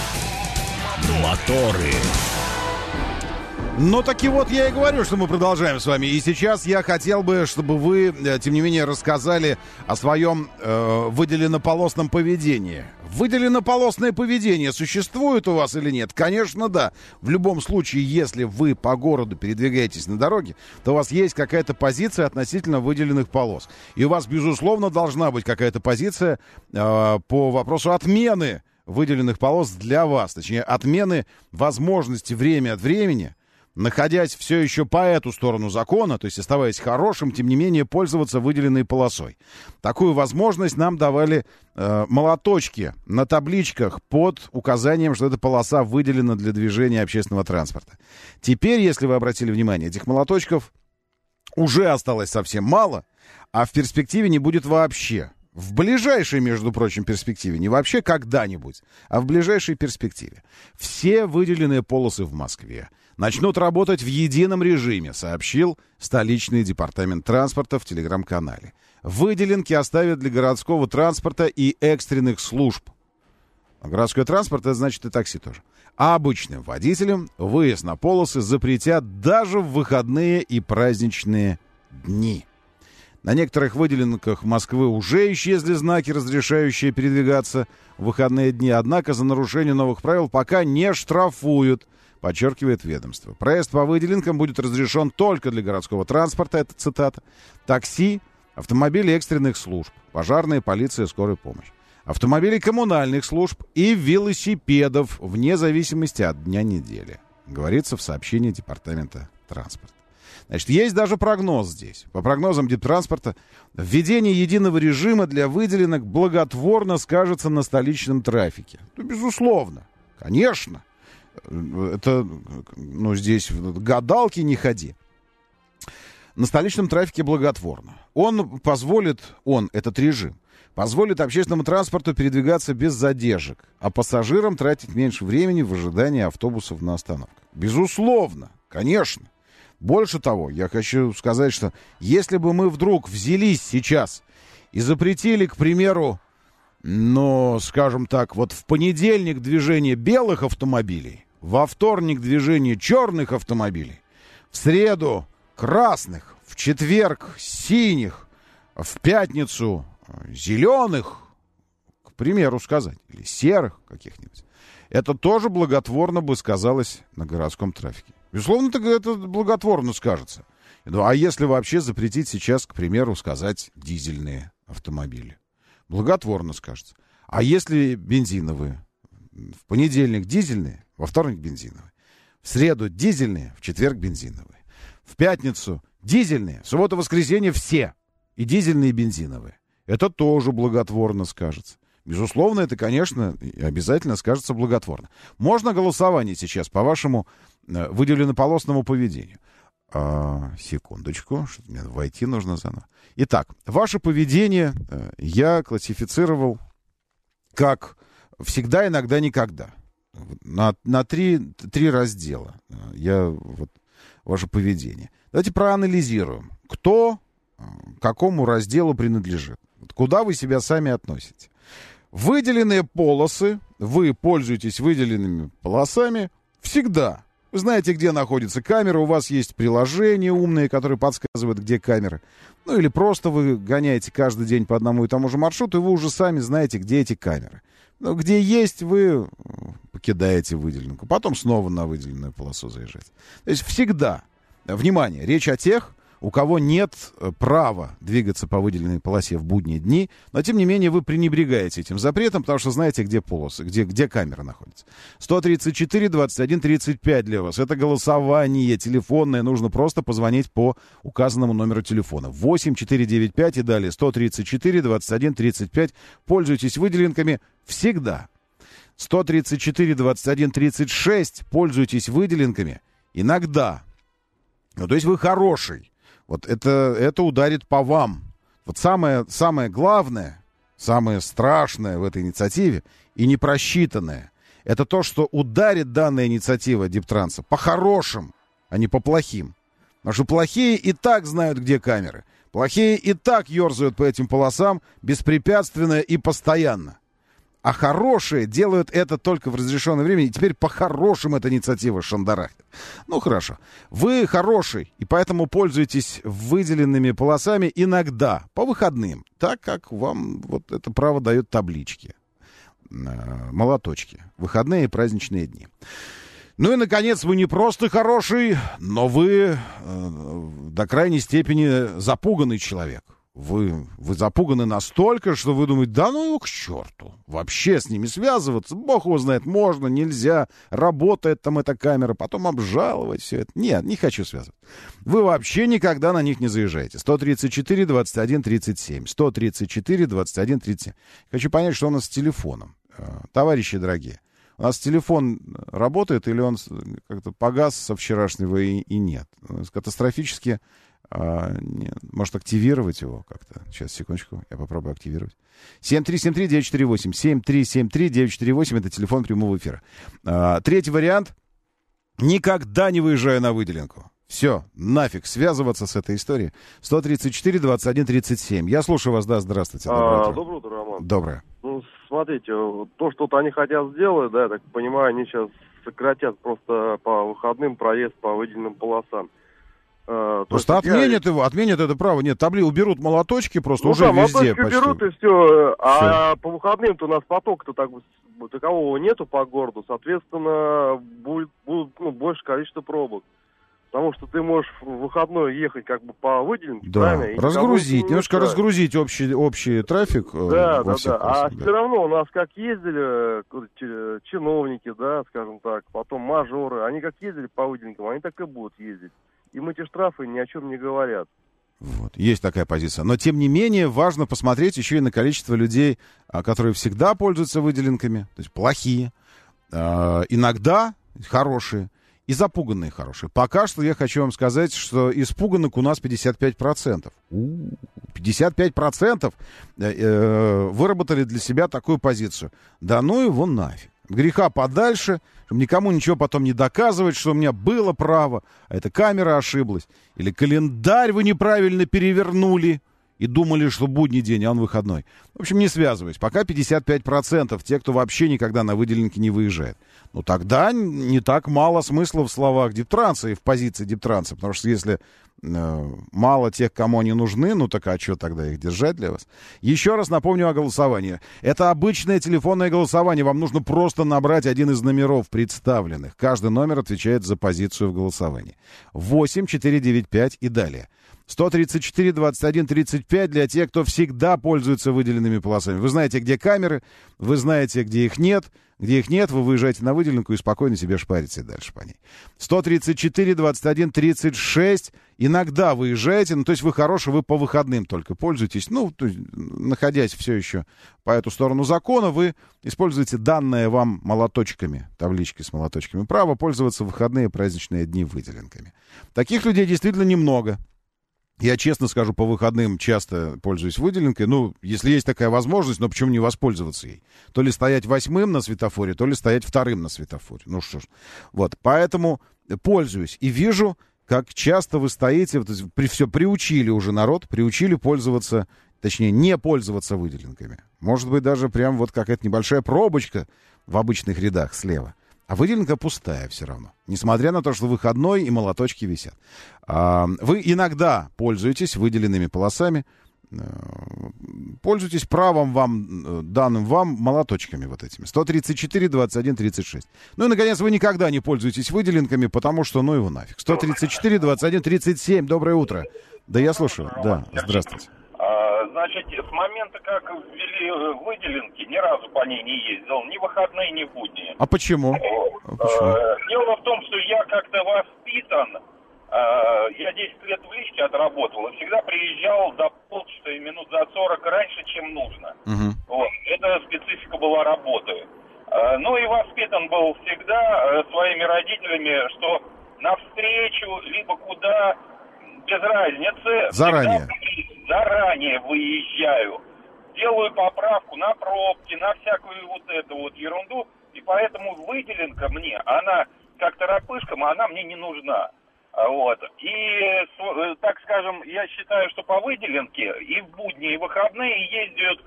Ну, таки вот я и говорю, что мы продолжаем с вами. И сейчас я хотел бы, чтобы вы, тем не менее, рассказали о своем выделенно-полосном поведении. Выделенно-полосное поведение существует у вас или нет? Конечно, да. В любом случае, если вы по городу передвигаетесь на дороге, то у вас есть какая-то позиция относительно выделенных полос. И у вас, безусловно, должна быть какая-то позиция по вопросу отмены выделенных полос для вас. Точнее, отмены возможности время от времени, находясь все еще по эту сторону закона, то есть оставаясь хорошим, тем не менее пользоваться выделенной полосой. Такую возможность нам давали молоточки на табличках под указанием, что эта полоса выделена для движения общественного транспорта. Теперь, если вы обратили внимание, этих молоточков уже осталось совсем мало, а в перспективе не будет вообще. В ближайшей, между прочим, перспективе, не вообще когда-нибудь, а в ближайшей перспективе, все выделенные полосы в Москве начнут работать в едином режиме, сообщил столичный департамент транспорта в телеграм-канале. Выделенки оставят для городского транспорта и экстренных служб. Городской транспорт, это значит и такси тоже. А обычным водителям выезд на полосы запретят даже в выходные и праздничные дни. На некоторых выделенках Москвы уже исчезли знаки, разрешающие передвигаться в выходные дни. Однако за нарушение новых правил пока не штрафуют, подчеркивает ведомство. Проезд по выделенкам будет разрешен только для городского транспорта, это цитата, такси, автомобили экстренных служб, пожарная, полиция, скорая помощь, автомобилей коммунальных служб и велосипедов вне зависимости от дня недели, говорится в сообщении Департамента транспорта. Значит, есть даже прогноз здесь. По прогнозам Дептранспорта, введение единого режима для выделенок благотворно скажется на столичном трафике. Ну, безусловно, конечно. Это, здесь гадалки не ходи. На столичном трафике благотворно. Этот режим, позволит общественному транспорту передвигаться без задержек, а пассажирам тратить меньше времени в ожидании автобусов на остановках. Безусловно, конечно. Больше того, я хочу сказать, что если бы мы вдруг взялись сейчас и запретили, к примеру, скажем так, вот в понедельник движение белых автомобилей, во вторник движение черных автомобилей, в среду красных, в четверг синих, в пятницу зеленых, к примеру сказать, или серых каких-нибудь, это тоже благотворно бы сказалось на городском трафике. Безусловно, это благотворно скажется. А если вообще запретить сейчас, к примеру, сказать дизельные автомобили? Благотворно скажется. А если бензиновые? В понедельник дизельные, во вторник бензиновые. В среду дизельные, в четверг бензиновые. В пятницу дизельные, в субботу-воскресенье все. И дизельные, и бензиновые. Это тоже благотворно скажется. Безусловно, это, конечно, обязательно скажется благотворно. Можно голосование сейчас по вашему выделенно-полосному поведению. Секундочку, что-то мне войти нужно заново. Итак, ваше поведение я классифицировал как всегда, иногда, никогда. На три раздела. Ваше поведение. Давайте проанализируем, кто к какому разделу принадлежит. Куда вы себя сами относите. Выделенные полосы, вы пользуетесь выделенными полосами всегда. Вы знаете, где находится камера, у вас есть приложения умные, которые подсказывают, где камера. Ну или просто вы гоняете каждый день по одному и тому же маршруту, и вы уже сами знаете, где эти камеры. Но где есть, вы покидаете выделенку, потом снова на выделенную полосу заезжаете. То есть всегда, внимание, речь о тех, у кого нет права двигаться по выделенной полосе в будние дни, но, тем не менее, вы пренебрегаете этим запретом, потому что знаете, где полосы, где камера находится. 134-21-35 для вас. Это голосование телефонное. Нужно просто позвонить по указанному номеру телефона. 8495 и далее 134-21-35. Пользуйтесь выделенками всегда. 134-21-36. Пользуйтесь выделенками иногда. Ну, то есть вы хороший. Вот это ударит по вам. Вот самое главное, самое страшное в этой инициативе и непросчитанное, это то, что ударит данная инициатива Диптранса по хорошим, а не по плохим. Потому что плохие и так знают, где камеры. Плохие и так ерзают по этим полосам беспрепятственно и постоянно. А хорошие делают это только в разрешенное время, и теперь по-хорошим эта инициатива шандарахит. Ну, хорошо. Вы хороший, и поэтому пользуетесь выделенными полосами иногда, по выходным, так как вам вот это право дают таблички, молоточки, выходные и праздничные дни. Ну и, наконец, вы не просто хороший, но вы до крайней степени запуганный человек. Вы запуганы настолько, что вы думаете, да ну его к черту. Вообще с ними связываться, бог его знает, можно, нельзя. Работает там эта камера, потом обжаловать все это. Нет, не хочу связываться. Вы вообще никогда на них не заезжаете. 134-21-37. 134-21-37. Хочу понять, что у нас с телефоном. Товарищи дорогие, у нас телефон работает или он как-то погас со вчерашнего и нет? Катастрофически... Нет. Может, активировать его как-то? Сейчас, секундочку, я попробую активировать. 7373948. 7373948 это телефон прямого эфира. Третий вариант. Никогда не выезжаю на выделенку. Все, нафиг связываться с этой историей. 134-21-37. Я слушаю вас, да, здравствуйте. Доброе утро, Роман. Доброе. Ну, смотрите, то, что вот они хотят сделать, да, я так понимаю, они сейчас сократят просто по выходным проезд по выделенным полосам. Просто отменят это право. Нет, уберут молоточки просто уже везде почти. Уберут и все. А по выходным-то у нас потока-то такового нету по городу. Соответственно, будет больше количество пробок. Потому что ты можешь в выходной ехать как бы по выделенке, да. Правильно? Немножко разгрузить общий трафик. Да. А все равно у нас как ездили чиновники, да, скажем так, потом мажоры, они как ездили по выделенкам, они так и будут ездить. Им эти штрафы ни о чем не говорят. Вот, есть такая позиция. Но, тем не менее, важно посмотреть еще и на количество людей, которые всегда пользуются выделенками, то есть плохие, иногда хорошие и запуганные хорошие. Пока что я хочу вам сказать, что испуганных у нас 55%. 55% выработали для себя такую позицию. Да ну его нафиг. Греха подальше, чтобы никому ничего потом не доказывать, что у меня было право, а эта камера ошиблась. Или календарь вы неправильно перевернули и думали, что будний день, а он выходной. В общем, не связываюсь. Пока 55% те, кто вообще никогда на выделенке не выезжает. Ну, тогда не так мало смысла в словах Диптранса и в позиции Диптранса, потому что если мало тех, кому они нужны, ну так а что тогда их держать для вас? Еще раз напомню о голосовании. Это обычное телефонное голосование. Вам нужно просто набрать один из номеров представленных. Каждый номер отвечает за позицию в голосовании. 8495 и далее. 134-21-35 для тех, кто всегда пользуется выделенными полосами. Вы знаете, где камеры, вы знаете, где их нет. Где их нет, вы выезжаете на выделенку и спокойно себе шпарите дальше по ней. 134-21-36. Иногда выезжаете, ну, то есть вы хороший, вы по выходным только пользуетесь. Ну, то есть, находясь все еще по эту сторону закона, вы используете данные вам молоточками, таблички с молоточками, право пользоваться в выходные праздничные дни выделенками. Таких людей действительно немного. Я честно скажу, по выходным часто пользуюсь выделенкой. Ну, если есть такая возможность, но почему не воспользоваться ей? То ли стоять 8-м на светофоре, то ли стоять 2-м на светофоре. Ну что ж. Вот, поэтому пользуюсь. И вижу, как часто вы стоите, приучили уже народ, приучили пользоваться, точнее, не пользоваться выделенками. Может быть, даже прям вот какая-то небольшая пробочка в обычных рядах слева. А выделенка пустая все равно. Несмотря на то, что выходной и молоточки висят. Вы иногда пользуетесь выделенными полосами. Пользуйтесь правом вам, данным вам молоточками вот этими. 134, 21, 36. Ну и, наконец, вы никогда не пользуетесь выделенками, потому что, ну его нафиг. 134, 21, 37. Доброе утро. Да, я слушаю. Да, здравствуйте. Значит, с момента, как ввели выделенки, ни разу по ней не ездил, ни выходные, ни будни. А почему? Дело в том, что я как-то воспитан, я 10 лет в личке отработал, и всегда приезжал до полчаса и минут за 40 раньше, чем нужно. Вот. Это специфика была работы. Ну и воспитан был всегда своими родителями, что навстречу, либо куда, без разницы. Заранее выезжаю. Делаю поправку на пробки, на всякую вот эту вот ерунду. И поэтому выделенка мне, она как торопышкам, она мне не нужна. Вот. И, так скажем, я считаю, что по выделенке и в будни, и в выходные ездят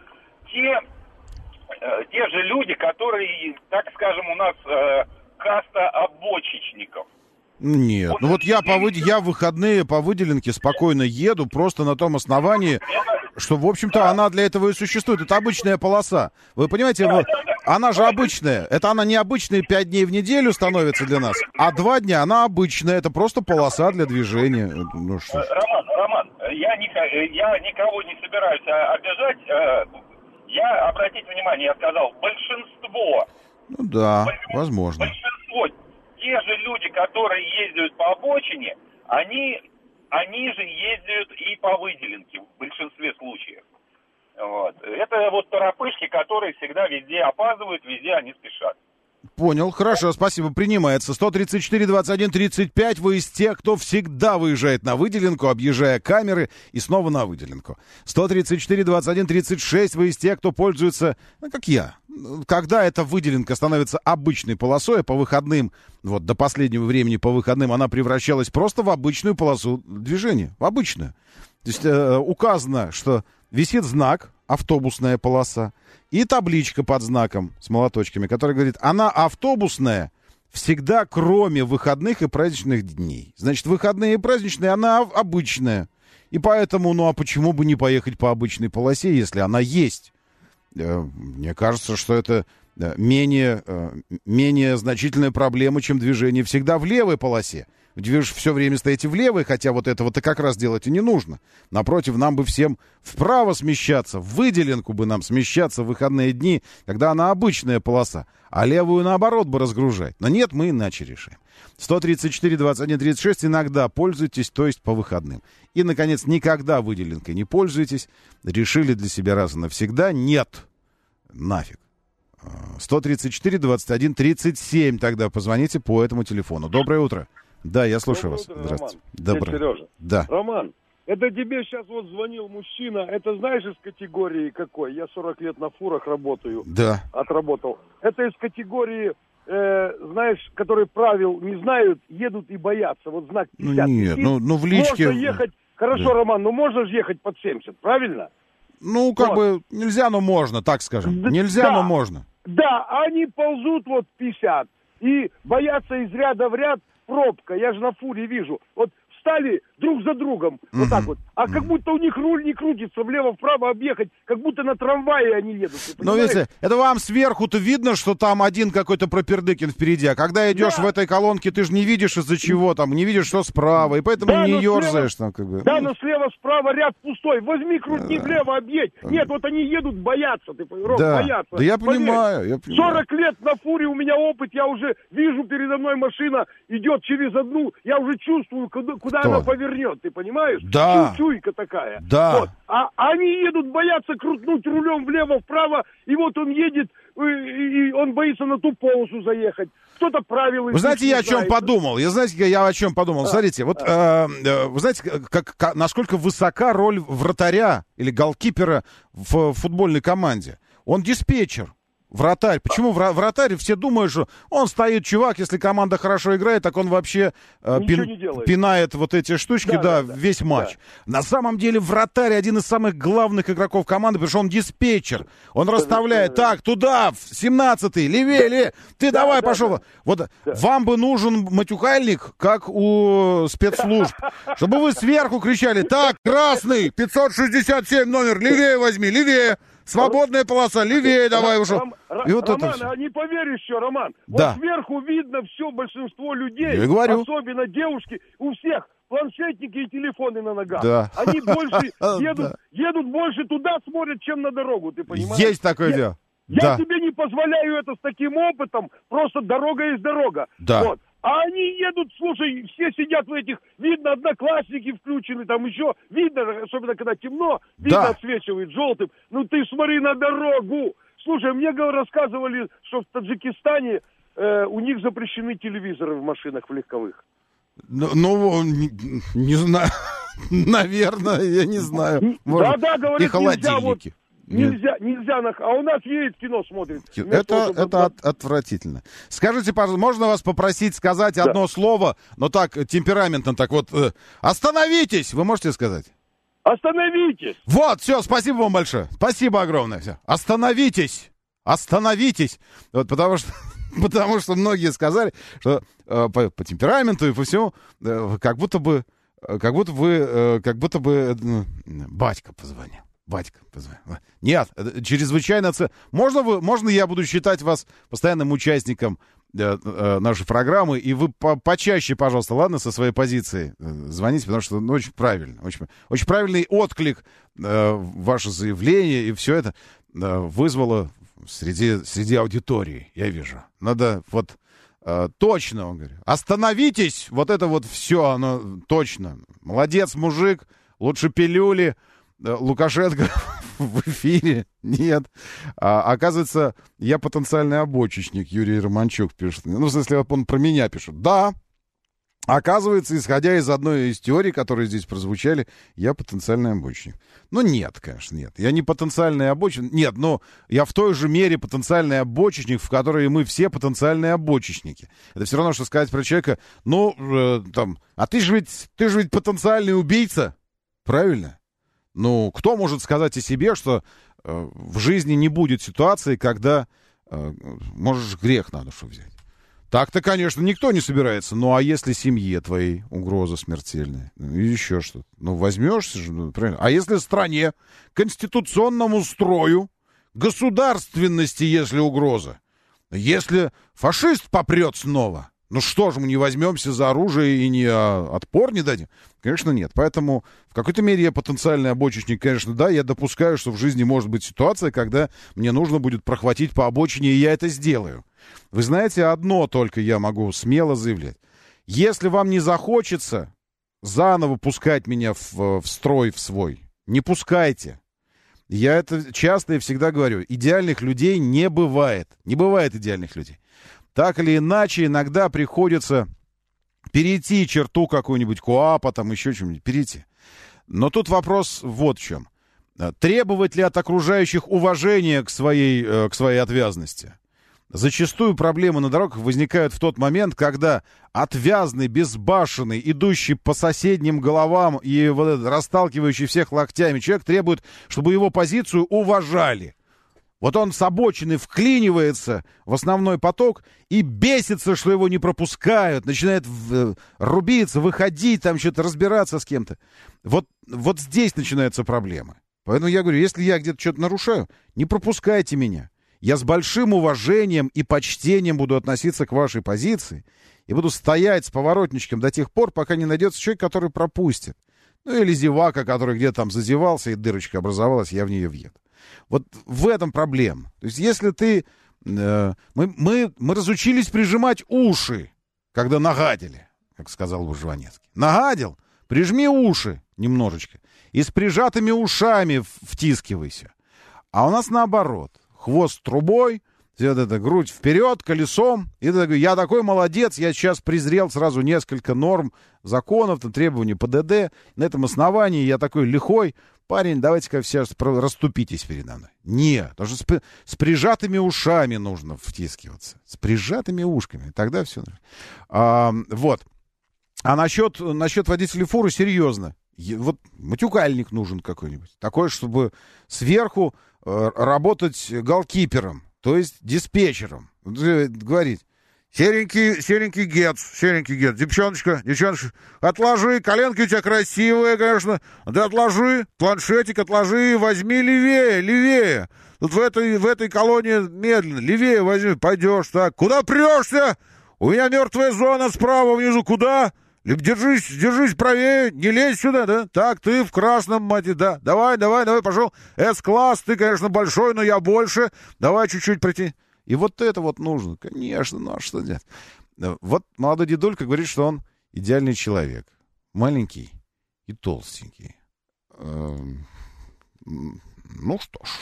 те же люди, которые, так скажем, у нас каста обочечников. Нет, ну вот я в выходные по выделенке спокойно еду, просто на том основании, что, в общем-то, она для этого и существует. Это обычная полоса. Вы понимаете, она же обычная. Это она не обычная 5 дней в неделю становится для нас, а 2 дня она обычная. Это просто полоса для движения. Ну, что ж. Роман, я никого не собираюсь обижать. Я, обратите внимание, я сказал, большинство. Ну да, возможно. Большинство. Те же люди, которые ездят по обочине, они же ездят и по выделенке в большинстве случаев. Вот. Это вот торопышки, которые всегда везде опаздывают, везде они спешат. Понял, хорошо, спасибо, принимается. 134, 21, 35, вы из тех, кто всегда выезжает на выделенку, объезжая камеры, и снова на выделенку. 134, 21, 36, вы из тех, кто пользуется, ну, как я. Когда эта выделенка становится обычной полосой, по выходным, вот до последнего времени по выходным, она превращалась просто в обычную полосу движения, в обычную. То есть указано, что висит знак, автобусная полоса, и табличка под знаком с молоточками, которая говорит, она автобусная всегда, кроме выходных и праздничных дней. Значит, выходные и праздничные, она обычная. И поэтому, ну а почему бы не поехать по обычной полосе, если она есть? Мне кажется, что это менее значительная проблема, чем движение всегда в левой полосе. Вы же все время стоите в левой, хотя вот этого-то как раз делать и не нужно. Напротив, нам бы всем вправо смещаться, в выделенку бы нам смещаться в выходные дни, когда она обычная полоса, а левую, наоборот, бы разгружать. Но нет, мы иначе решаем. 134, 21, 36 иногда пользуйтесь, то есть по выходным. И, наконец, никогда выделенкой не пользуйтесь. Решили для себя раз и навсегда? Нет. Нафиг. 134, 21, 37 тогда позвоните по этому телефону. Доброе утро. Да, я слушаю вас. Утро, здравствуйте. Роман. Доброе. Сережа. Да. Роман, это тебе сейчас вот звонил мужчина. Это знаешь из категории какой? Я 40 лет на фурах работаю. Да. Отработал. Это из категории, знаешь, которые правил не знают, едут и боятся. Вот знак 50. Ну нет, ну в личке... Можно ехать... Хорошо, да. Роман, ну можно же ехать под 70, правильно? Ну, как бы нельзя, но можно, так скажем. Нельзя, да. но можно. Да, они ползут вот 50 и боятся из ряда в ряд. Пробка, я же на фуре вижу. Вот встали друг за другом, вот так вот. А как будто у них руль не крутится влево-вправо объехать, как будто на трамвае они едут. Ну, видите, это вам сверху-то видно, что там один какой-то пропердыкин впереди, а когда идешь в этой колонке, ты же не видишь из-за чего там, не видишь, что справа, и поэтому не ерзаешь там как бы. Да, но слева-справа ряд пустой, возьми, крутни влево, объедь. Нет, вот они едут, боятся, ты понимаешь, боятся. Да я понимаю, 40 лет на фуре, у меня опыт, я уже вижу передо мной машина, идет через одну, я уже чувствую, куда она повернет, ты понимаешь? Да. Чуйка такая. Да. Вот. А они едут, боятся крутнуть рулем влево-вправо, и вот он едет, и он боится на ту полосу заехать. Кто-то правила... Вы знаете, я о чем подумал? Я о чем подумал. Смотрите, вот вы знаете, насколько высока роль вратаря или голкипера в футбольной команде? Он диспетчер. Вратарь. Почему вратарь? Все думают, что он стоит, чувак, если команда хорошо играет, так он вообще пинает вот эти штучки, весь матч. Да. На самом деле вратарь один из самых главных игроков команды, потому что он диспетчер. Он расставляет, так, туда, 17-й, левее, ты давай, пошел. Да. Вот вам бы нужен матюхальник, как у спецслужб, чтобы вы сверху кричали, так, красный, 567 номер, левее возьми, левее. Свободная полоса, левее давай уже. И вот Роман, это не поверишь еще, Роман. Да. Вот сверху видно все большинство людей, я говорю. Особенно девушки, у всех планшетники и телефоны на ногах. Да. Они больше едут больше туда смотрят, чем на дорогу, ты понимаешь? Есть такое дело. Я себе не позволяю это с таким опытом, просто дорога есть дорога. Да. Вот. А они едут, слушай, все сидят в этих, видно, одноклассники включены, там еще, видно, особенно когда темно, видно, отсвечивает желтым. Ну ты смотри на дорогу. Слушай, мне рассказывали, что в Таджикистане у них запрещены телевизоры в машинах в легковых. Ну, не знаю, наверное, я не знаю. Может, да, говорят, и холодильники. Нельзя, а у нас едет кино смотрит. Это отвратительно. Скажите, пожалуйста, можно вас попросить сказать одно слово, но так темпераментно, так вот, остановитесь, вы можете сказать? Остановитесь! Вот, все, спасибо вам большое, спасибо огромное, все. Остановитесь! Вот потому что многие сказали, что по темпераменту и по всему, как будто бы батька позвонил. Нет, чрезвычайно... Можно я буду считать вас постоянным участником нашей программы, и вы почаще, пожалуйста, ладно, со своей позиции звоните, потому что очень правильно, очень правильный отклик ваше заявление, и все это вызвало среди аудитории, я вижу. Надо вот точно, он говорит, остановитесь, вот это вот все, оно точно. Молодец, мужик, лучше пилюли. Лукашенко в эфире. Нет. Оказывается, я потенциальный обочечник, Юрий Романчук пишет. Ну, в смысле, он про меня пишет. Да. Оказывается, исходя из одной из теорий, которые здесь прозвучали, я потенциальный обочечник. Ну, нет, конечно, нет. Я не потенциальный обочечник. Нет, но я в той же мере потенциальный обочечник, в которой мы все потенциальные обочечники. Это все равно, что сказать про человека, а ты же ведь потенциальный убийца. Правильно? Ну, кто может сказать о себе, что в жизни не будет ситуации, когда можешь грех на душу взять? Так-то, конечно, никто не собирается. Ну, а если семье твоей угроза смертельная? Ну, и еще что-то. Ну, возьмешься же, правильно? А если стране, конституционному строю, государственности, если угроза? Если фашист попрет снова? Ну что же, мы не возьмемся за оружие и не отпор не дадим? Конечно, нет. Поэтому в какой-то мере я потенциальный обочечник, конечно, да. Я допускаю, что в жизни может быть ситуация, когда мне нужно будет прохватить по обочине, и я это сделаю. Вы знаете, одно только я могу смело заявлять. Если вам не захочется заново пускать меня в строй в свой, не пускайте. Я это часто и всегда говорю. Идеальных людей не бывает. Не бывает идеальных людей. Так или иначе, иногда приходится перейти черту какую-нибудь КоАПа, там еще чем-нибудь, перейти. Но тут вопрос вот в чем. Требовать ли от окружающих уважения к своей отвязности? Зачастую проблемы на дорогах возникают в тот момент, когда отвязный, безбашенный, идущий по соседним головам и расталкивающий всех локтями человек требует, чтобы его позицию уважали. Вот он с обочины вклинивается в основной поток и бесится, что его не пропускают, начинает рубиться, выходить, там что-то разбираться с кем-то. Вот здесь начинаются проблемы. Поэтому я говорю, если я где-то что-то нарушаю, не пропускайте меня. Я с большим уважением и почтением буду относиться к вашей позиции и буду стоять с поворотничком до тех пор, пока не найдется человек, который пропустит. Ну или зевака, который где-то там зазевался, и дырочка образовалась, я в нее въеду. Вот в этом проблема. То есть если ты... Мы разучились прижимать уши, когда нагадили, как сказал бы Жванецкий. Нагадил, прижми уши немножечко. И с прижатыми ушами втискивайся. А у нас наоборот. Хвост трубой, Вот это, грудь вперед, колесом. И ты такой, я такой молодец, я сейчас презрел сразу несколько норм, законов, требований ПДД. На этом основании я такой лихой. Парень, давайте-ка все расступитесь передо мной. Нет, даже с прижатыми ушами нужно втискиваться. С прижатыми ушками. Тогда все. Вот. А насчет водителей фуры, серьезно. Вот матюкальник нужен какой-нибудь. Такой, чтобы сверху работать голкипером, то есть диспетчером. Говорить. Серенький гец, девчоночка, отложи, коленки у тебя красивые, конечно, ты отложи, планшетик отложи, возьми левее, тут в этой колонии медленно, левее возьми, пойдешь так, куда прешься, у меня мертвая зона справа внизу, куда, держись правее, не лезь сюда, да, так, ты в красном, мать, да, давай, пошел, С-класс, ты, конечно, большой, но я больше, давай чуть-чуть пройти. И вот это вот нужно. Конечно, ну а что делать? Вот молодой дедулька говорит, что он идеальный человек. Маленький и толстенький. Ну что ж.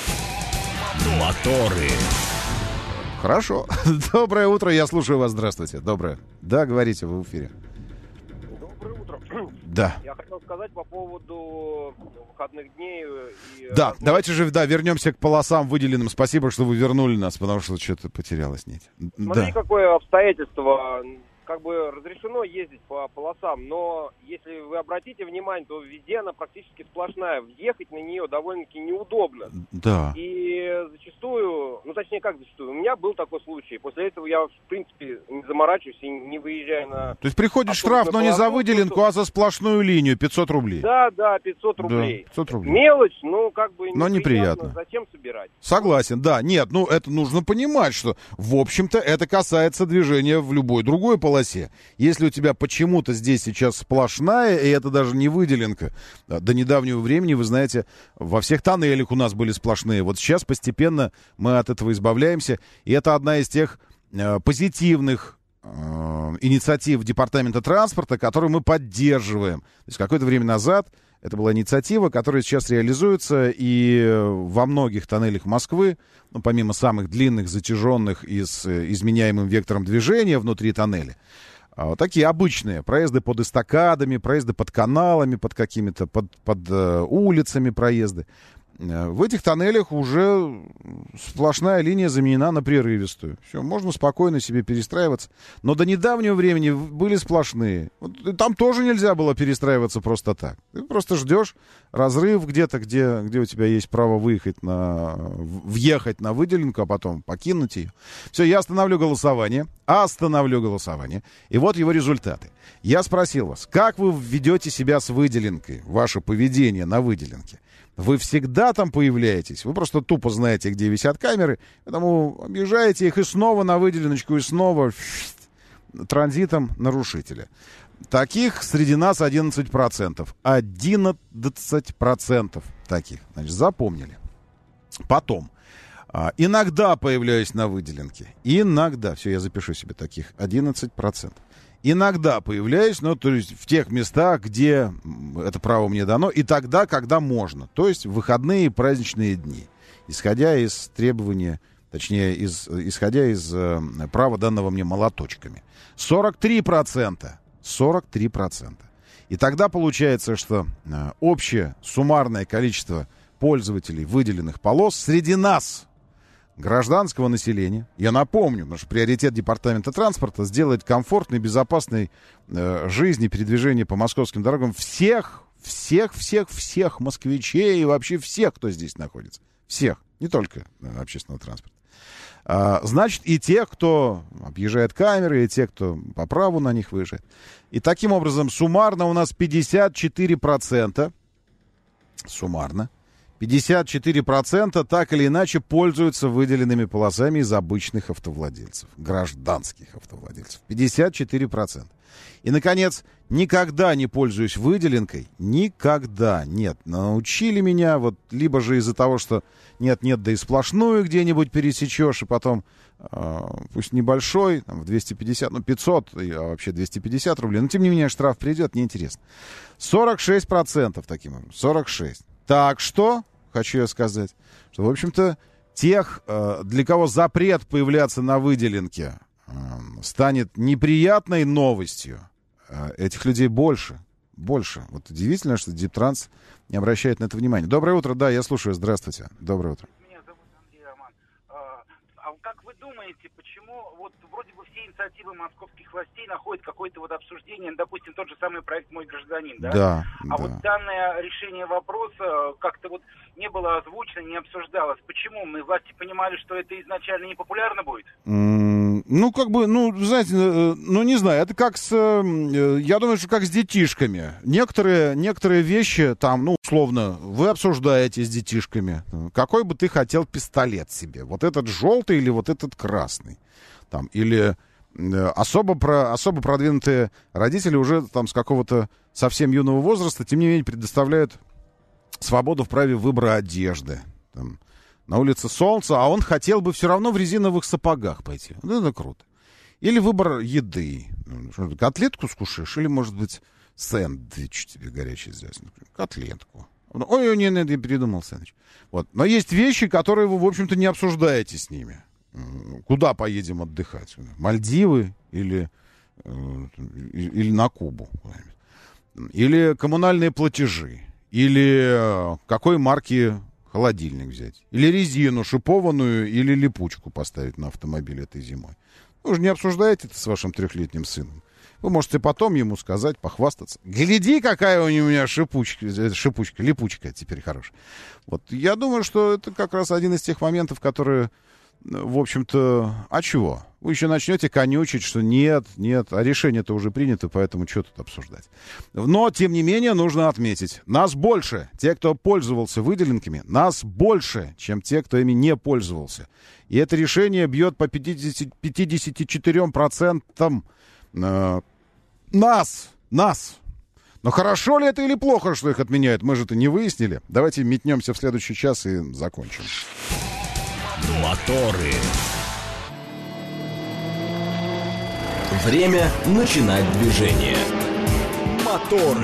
Моторы. Хорошо. Доброе утро, я слушаю вас. Здравствуйте. Доброе. Да, говорите, вы в эфире. Доброе утро. Да. Я хотел сказать по поводу выходных дней. Да, давайте же, вернемся к полосам выделенным. Спасибо, что вы вернули нас, потому что что-то потерялось нить. Смотри, какое обстоятельство. Как бы разрешено ездить по полосам, но если вы обратите внимание, то везде она практически сплошная. Въехать на нее довольно-таки неудобно. Да. И зачастую, у меня был такой случай. После этого я, в принципе, не заморачиваюсь и не выезжаю на... То есть приходит штраф, но не за выделенку, а за сплошную линию, 500 рублей. Да, 500 рублей. Да, 500 рублей. Мелочь, но неприятно. Зачем собирать? Согласен, да. Нет, это нужно понимать, что, в общем-то, это касается движения в любой другой полосе. Если у тебя почему-то здесь сейчас сплошная, и это даже не выделенка, до недавнего времени, вы знаете, во всех тоннелях у нас были сплошные. Вот сейчас постепенно мы от этого избавляемся, и это одна из тех позитивных инициатив Департамента транспорта, которую мы поддерживаем. То есть какое-то время назад это была инициатива, которая сейчас реализуется и во многих тоннелях Москвы, помимо самых длинных, затяженных и с изменяемым вектором движения внутри тоннеля. Вот такие обычные проезды под эстакадами, проезды под каналами, под какими-то, под улицами проезды. В этих тоннелях уже сплошная линия заменена на прерывистую. Все, можно спокойно себе перестраиваться. Но до недавнего времени были сплошные. Там тоже нельзя было перестраиваться просто так. Ты просто ждешь разрыв где-то, где у тебя есть право въехать на выделенку, а потом покинуть ее. Все, я остановлю голосование. И вот его результаты. Я спросил вас, как вы ведете себя с выделенкой, ваше поведение на выделенке? Вы всегда там появляетесь, вы просто тупо знаете, где висят камеры, поэтому объезжаете их и снова на выделеночку, и снова транзитом нарушителя. Таких среди нас 11%. 11% таких. Значит, запомнили. Потом. Иногда появляюсь на выделенке. Иногда. Все, я запишу себе таких. 11%. Иногда появляюсь, то есть в тех местах, где это право мне дано, и тогда, когда можно. То есть в выходные и праздничные дни. Исходя из требования, точнее, исходя из права, данного мне молоточками. 43%. 43%. И тогда получается, что общее суммарное количество пользователей выделенных полос среди нас, гражданского населения, я напомню, потому что приоритет Департамента транспорта сделать комфортной, безопасной жизни, передвижение по московским дорогам всех москвичей и вообще всех, кто здесь находится. Всех, не только общественного транспорта. Значит, и тех, кто объезжает камеры, и те, кто по праву на них выезжает. И таким образом, суммарно у нас 54%, суммарно, 54% так или иначе пользуются выделенными полосами из обычных автовладельцев, гражданских автовладельцев. 54%. И, наконец, никогда не пользуюсь выделенкой. Никогда. Нет. Научили меня, либо же из-за того, что нет-нет, да и сплошную где-нибудь пересечешь, и потом, пусть небольшой, в 250, 500, а вообще 250 рублей, но тем не менее штраф придет, неинтересно. 46% таким образом. 46%. Так что, хочу я сказать, что, в общем-то, тех, для кого запрет появляться на выделенке станет неприятной новостью, этих людей больше. Вот удивительно, что Диптранс не обращает на это внимания. Доброе утро, да, я слушаю, здравствуйте. Доброе утро. Меня зовут Андрей Роман. А как вы думаете, почему вот вроде бы все инициативы московских властей находят какое-то вот обсуждение, допустим, тот же самый проект «Мой гражданин», да? Да. Вот данное решение вопроса как-то вот не было озвучено, не обсуждалось. Почему? Мы власти понимали, что это изначально непопулярно будет? Знаете, не знаю, это как я думаю, что как с детишками. Некоторые вещи там, условно, вы обсуждаете с детишками. Какой бы ты хотел пистолет себе? Вот этот желтый или вот этот красный? Там, или особо продвинутые родители уже там с какого-то совсем юного возраста, тем не менее, предоставляют свободу в праве выбора одежды. Там, на улице солнце, а он хотел бы все равно в резиновых сапогах пойти. Вот это круто. Или выбор еды. Котлетку скушаешь, или, может быть, сэндвич тебе горячий сделать. Котлетку. Ой, нет, я передумал сэндвич. Вот. Но есть вещи, которые вы, в общем-то, не обсуждаете с ними. Куда поедем отдыхать? Мальдивы или на Кубу? Или коммунальные платежи? Или какой марки холодильник взять? Или резину шипованную, или липучку поставить на автомобиль этой зимой? Вы же не обсуждаете это с вашим 3-летним сыном. Вы можете потом ему сказать, похвастаться. Гляди, какая у меня липучка теперь хорошая. Вот я думаю, что это как раз один из тех моментов, которые, в общем-то, а чего? Вы еще начнете конючить, что нет, а решение-то уже принято, поэтому что тут обсуждать. Но, тем не менее, нужно отметить, нас больше, те, кто пользовался выделенками, нас больше, чем те, кто ими не пользовался. И это решение бьет по 54% нас. Но хорошо ли это или плохо, что их отменяют, мы же это не выяснили. Давайте метнемся в следующий час и закончим. Моторы. Время начинать движение. Мотор.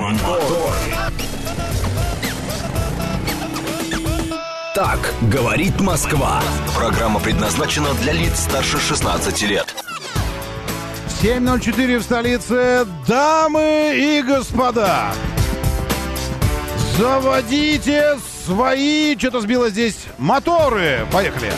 Так говорит Москва. Программа предназначена для лиц старше 16 лет. 7:04 в столице. Дамы и господа, заводите свои, что-то сбило здесь, моторы. Поехали.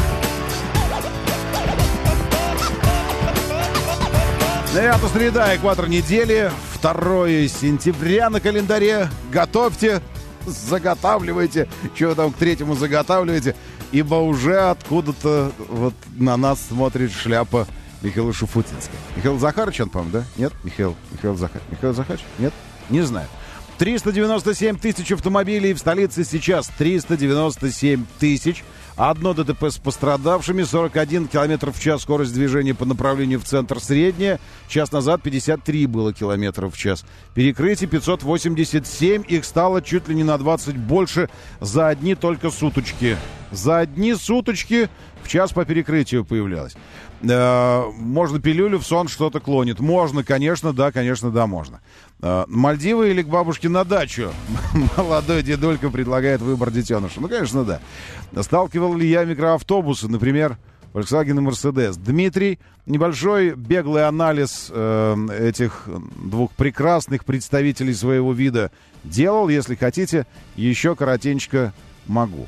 Это среда, экватор недели, 2 сентября на календаре. Готовьте, заготавливайте, что вы там к 3-му заготавливаете, ибо уже откуда-то вот на нас смотрит шляпа Михаила Шуфутинского. Михаил Захарович, он, по-моему, да? Нет? Михаил Захарович. Михаил Захарович? Нет? Не знаю. 397 тысяч автомобилей в столице сейчас. 397 тысяч. Одно ДТП с пострадавшими. 41 км в час скорость движения по направлению в центр средняя. Час назад 53 было километров в час. Перекрытий 587. Их стало чуть ли не на 20 больше за одни только суточки. За одни суточки в час по перекрытию появлялось. Можно пилюлю в сон что-то клонит. Можно, конечно, да, можно. Мальдивы или к бабушке на дачу? Молодой дедулька предлагает выбор детеныша. Ну, конечно, да. Сталкивал ли я микроавтобусы, например, Volkswagen и Mercedes? Дмитрий, небольшой беглый анализ этих двух прекрасных представителей своего вида делал. Если хотите, еще коротенько могу.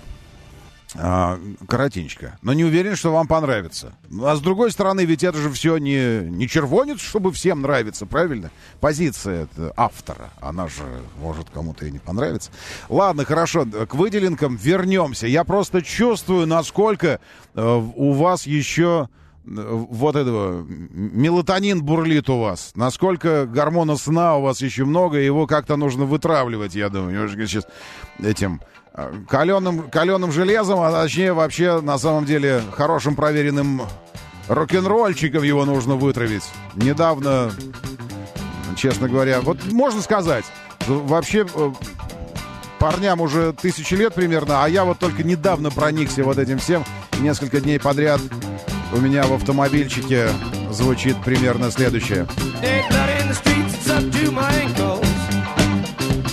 Коротенько. Но не уверен, что вам понравится. А с другой стороны, ведь это же все не червонец, чтобы всем нравится, правильно? Позиция автора, она же может кому-то и не понравиться. Ладно, хорошо, к выделенкам вернемся. Я просто чувствую, насколько у вас еще вот этого мелатонин бурлит у вас. Насколько гормона сна у вас еще много, его как-то нужно вытравливать, я думаю. Сейчас этим каленым железом, а точнее вообще на самом деле хорошим проверенным рок-н-ролльчиком его нужно вытравить. Недавно, честно говоря, вот можно сказать, вообще парням уже 1000 лет примерно, а я вот только недавно проникся вот этим всем. Несколько дней подряд у меня в автомобильчике звучит примерно следующее.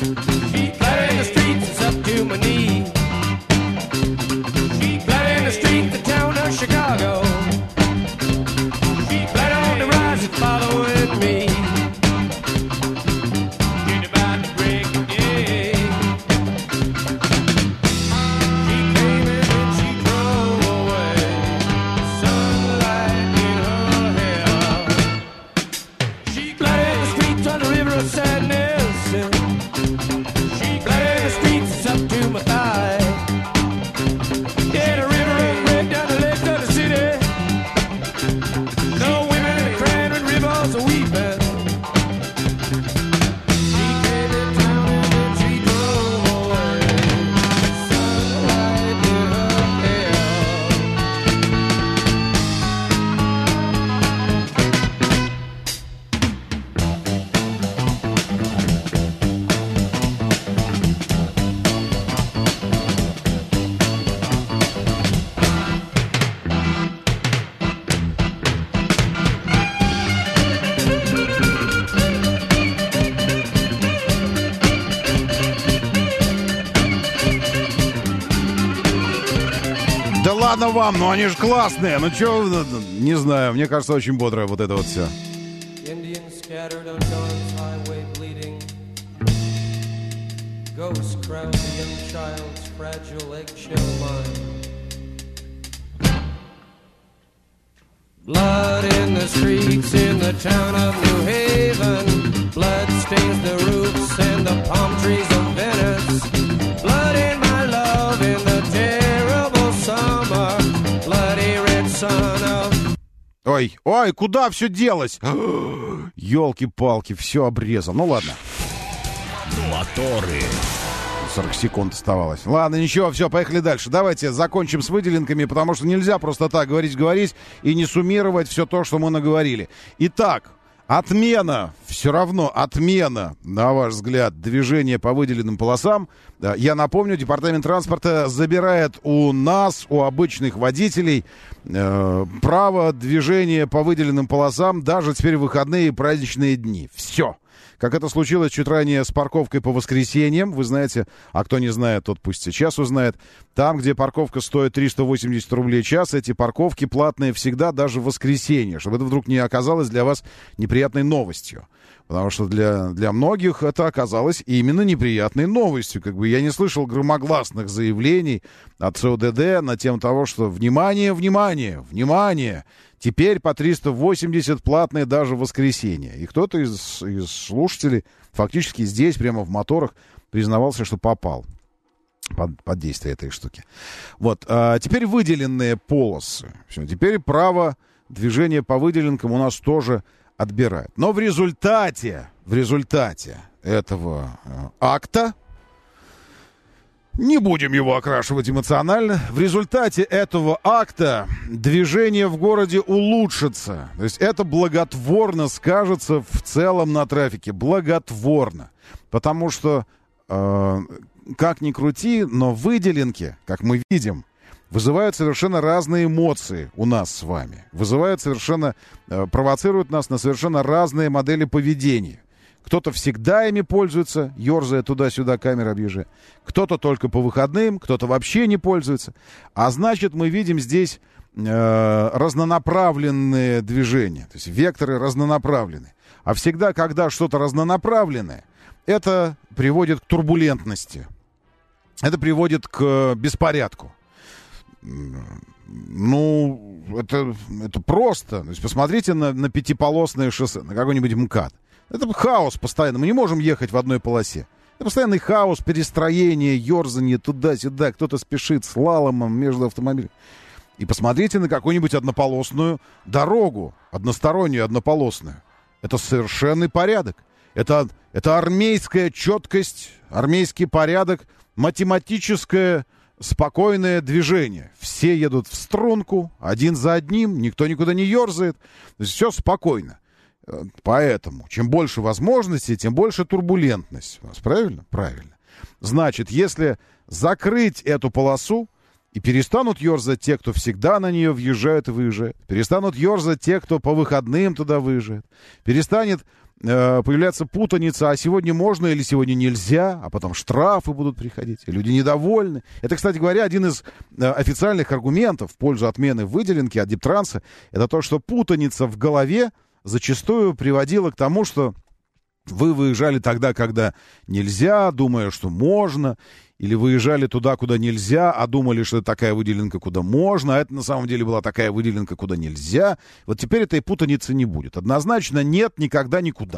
To my knees. She's flat in the street. of sadness. Blood in the streets is up to my thigh. Yeah, the river runs right down the legs of the city. No women are crying when rivers are weeping. She came in town and then she drove away. Sunlight in her hair. Да ладно вам, ну они же классные. Ну чё, не знаю, мне кажется, очень бодрое вот это вот все. Indians scattered on Dawn's highway bleeding. Ghosts crowd the young child's fragile eggshell mind. Blood in the streets in the town of New Haven. Blood stains the roofs and the palm trees of Venice. Blood in my love in the terrible summer. Bloody red sun of... Ой, ой, куда все делось? Ёлки-палки, все обрезал. Ну ладно. Моторы. 40 секунд оставалось. Ладно, ничего, все, поехали дальше. Давайте закончим с выделенками, потому что нельзя просто так говорить и не суммировать все то, что мы наговорили. Итак, отмена, все равно отмена, на ваш взгляд, движения по выделенным полосам. Я напомню, Департамент транспорта забирает у нас, у обычных водителей, право движения по выделенным полосам даже теперь в выходные и праздничные дни. Все. Как это случилось чуть ранее с парковкой по воскресеньям. Вы знаете, а кто не знает, тот пусть сейчас узнает. Там, где парковка стоит 380 рублей в час, эти парковки платные всегда, даже в воскресенье. Чтобы это вдруг не оказалось для вас неприятной новостью. Потому что для многих это оказалось именно неприятной новостью. Как бы я не слышал громогласных заявлений от ЦОДД на тему того, что внимание, внимание, внимание, теперь по 380 платные даже в воскресенье. И кто-то из слушателей фактически здесь, прямо в моторах, признавался, что попал под действие этой штуки. Вот. Теперь выделенные полосы. Все, теперь право движения по выделенкам у нас тоже отбирают. Но в результате этого акта, не будем его окрашивать эмоционально, в результате этого акта движение в городе улучшится. То есть это благотворно скажется в целом на трафике. Благотворно. Потому что, как ни крути, но выделенки, как мы видим, вызывают совершенно разные эмоции у нас с вами. Провоцируют нас на совершенно разные модели поведения. Кто-то всегда ими пользуется, ерзая туда-сюда, камера объезжает. Кто-то только по выходным, кто-то вообще не пользуется. А значит, мы видим здесь разнонаправленные движения. То есть векторы разнонаправленные. А всегда, когда что-то разнонаправленное, это приводит к турбулентности. Это приводит к беспорядку. Ну, это просто. То есть посмотрите на пятиполосное шоссе, на какой-нибудь МКАД. Это хаос постоянно. Мы не можем ехать в одной полосе. Это постоянный хаос, перестроение, ерзание туда-сюда. Кто-то спешит слаломом между автомобилями. И посмотрите на какую-нибудь однополосную дорогу. Одностороннюю, однополосную. Это совершенный порядок. Это армейская четкость, армейский порядок, математическое спокойное движение. Все едут в струнку, один за одним, никто никуда не ерзает. То есть все спокойно. Поэтому, чем больше возможностей, тем больше турбулентность. У нас правильно? Правильно. Значит, если закрыть эту полосу, и перестанут ерзать те, кто всегда на нее въезжают и выезжают, перестанут ерзать те, кто по выходным туда выезжает, перестанет появляться путаница, а сегодня можно или сегодня нельзя, а потом штрафы будут приходить, и люди недовольны. Это, кстати говоря, один из официальных аргументов в пользу отмены выделенки от Дептранса, это то, что путаница в голове зачастую приводила к тому, что вы выезжали тогда, когда нельзя, думая, что можно, или выезжали туда, куда нельзя, а думали, что это такая выделенка, куда можно, а это на самом деле была такая выделенка, куда нельзя. Вот теперь этой путаницы не будет. Однозначно нет, никогда, никуда.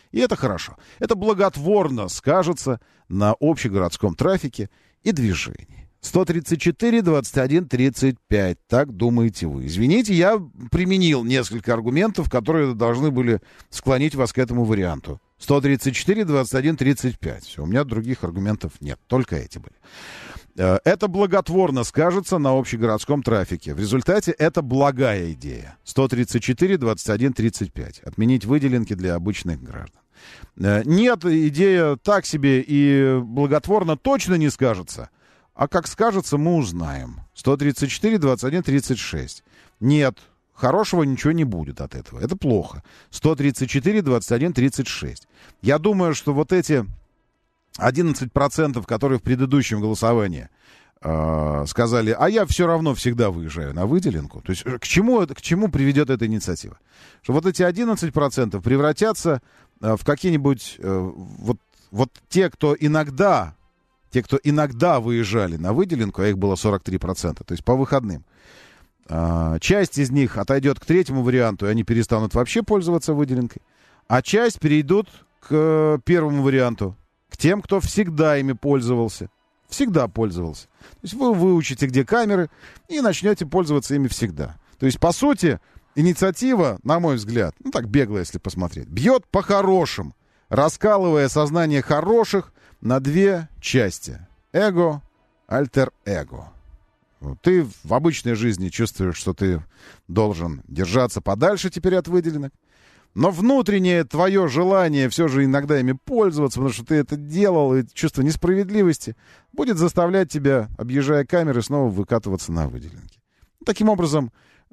И это хорошо. Это благотворно скажется на общегородском трафике и движении. 134, 21, 35. Так думаете вы. Извините, я применил несколько аргументов, которые должны были склонить вас к этому варианту. 134, 21, 35. Все, у меня других аргументов нет. Только эти были. Это благотворно скажется на общегородском трафике. В результате это благая идея. 134, 21, 35. Отменить выделенки для обычных граждан. Нет, идея так себе и благотворно точно не скажется. А как скажется, мы узнаем. 134, 21, 36. Нет, хорошего ничего не будет от этого. Это плохо. 134, 21, 36. Я думаю, что вот эти 11%, которые в предыдущем голосовании сказали, а я все равно всегда выезжаю на выделенку. То есть к чему приведет эта инициатива? Что вот эти 11% превратятся в какие-нибудь... Вот те, кто иногда выезжали на выделенку, а их было 43%, то есть по выходным, часть из них отойдет к третьему варианту, и они перестанут вообще пользоваться выделенкой, а часть перейдут к первому варианту, к тем, кто всегда ими пользовался. Всегда пользовался. То есть вы выучите, где камеры, и начнете пользоваться ими всегда. То есть, по сути, инициатива, на мой взгляд, ну так бегло, если посмотреть, бьет по хорошим, раскалывая сознание хороших на две части. Эго, альтер-эго. Ты в обычной жизни чувствуешь, что ты должен держаться подальше теперь от выделенок, но внутреннее твое желание все же иногда ими пользоваться, потому что ты это делал, и чувство несправедливости будет заставлять тебя, объезжая камеры, снова выкатываться на выделенки. Таким образом,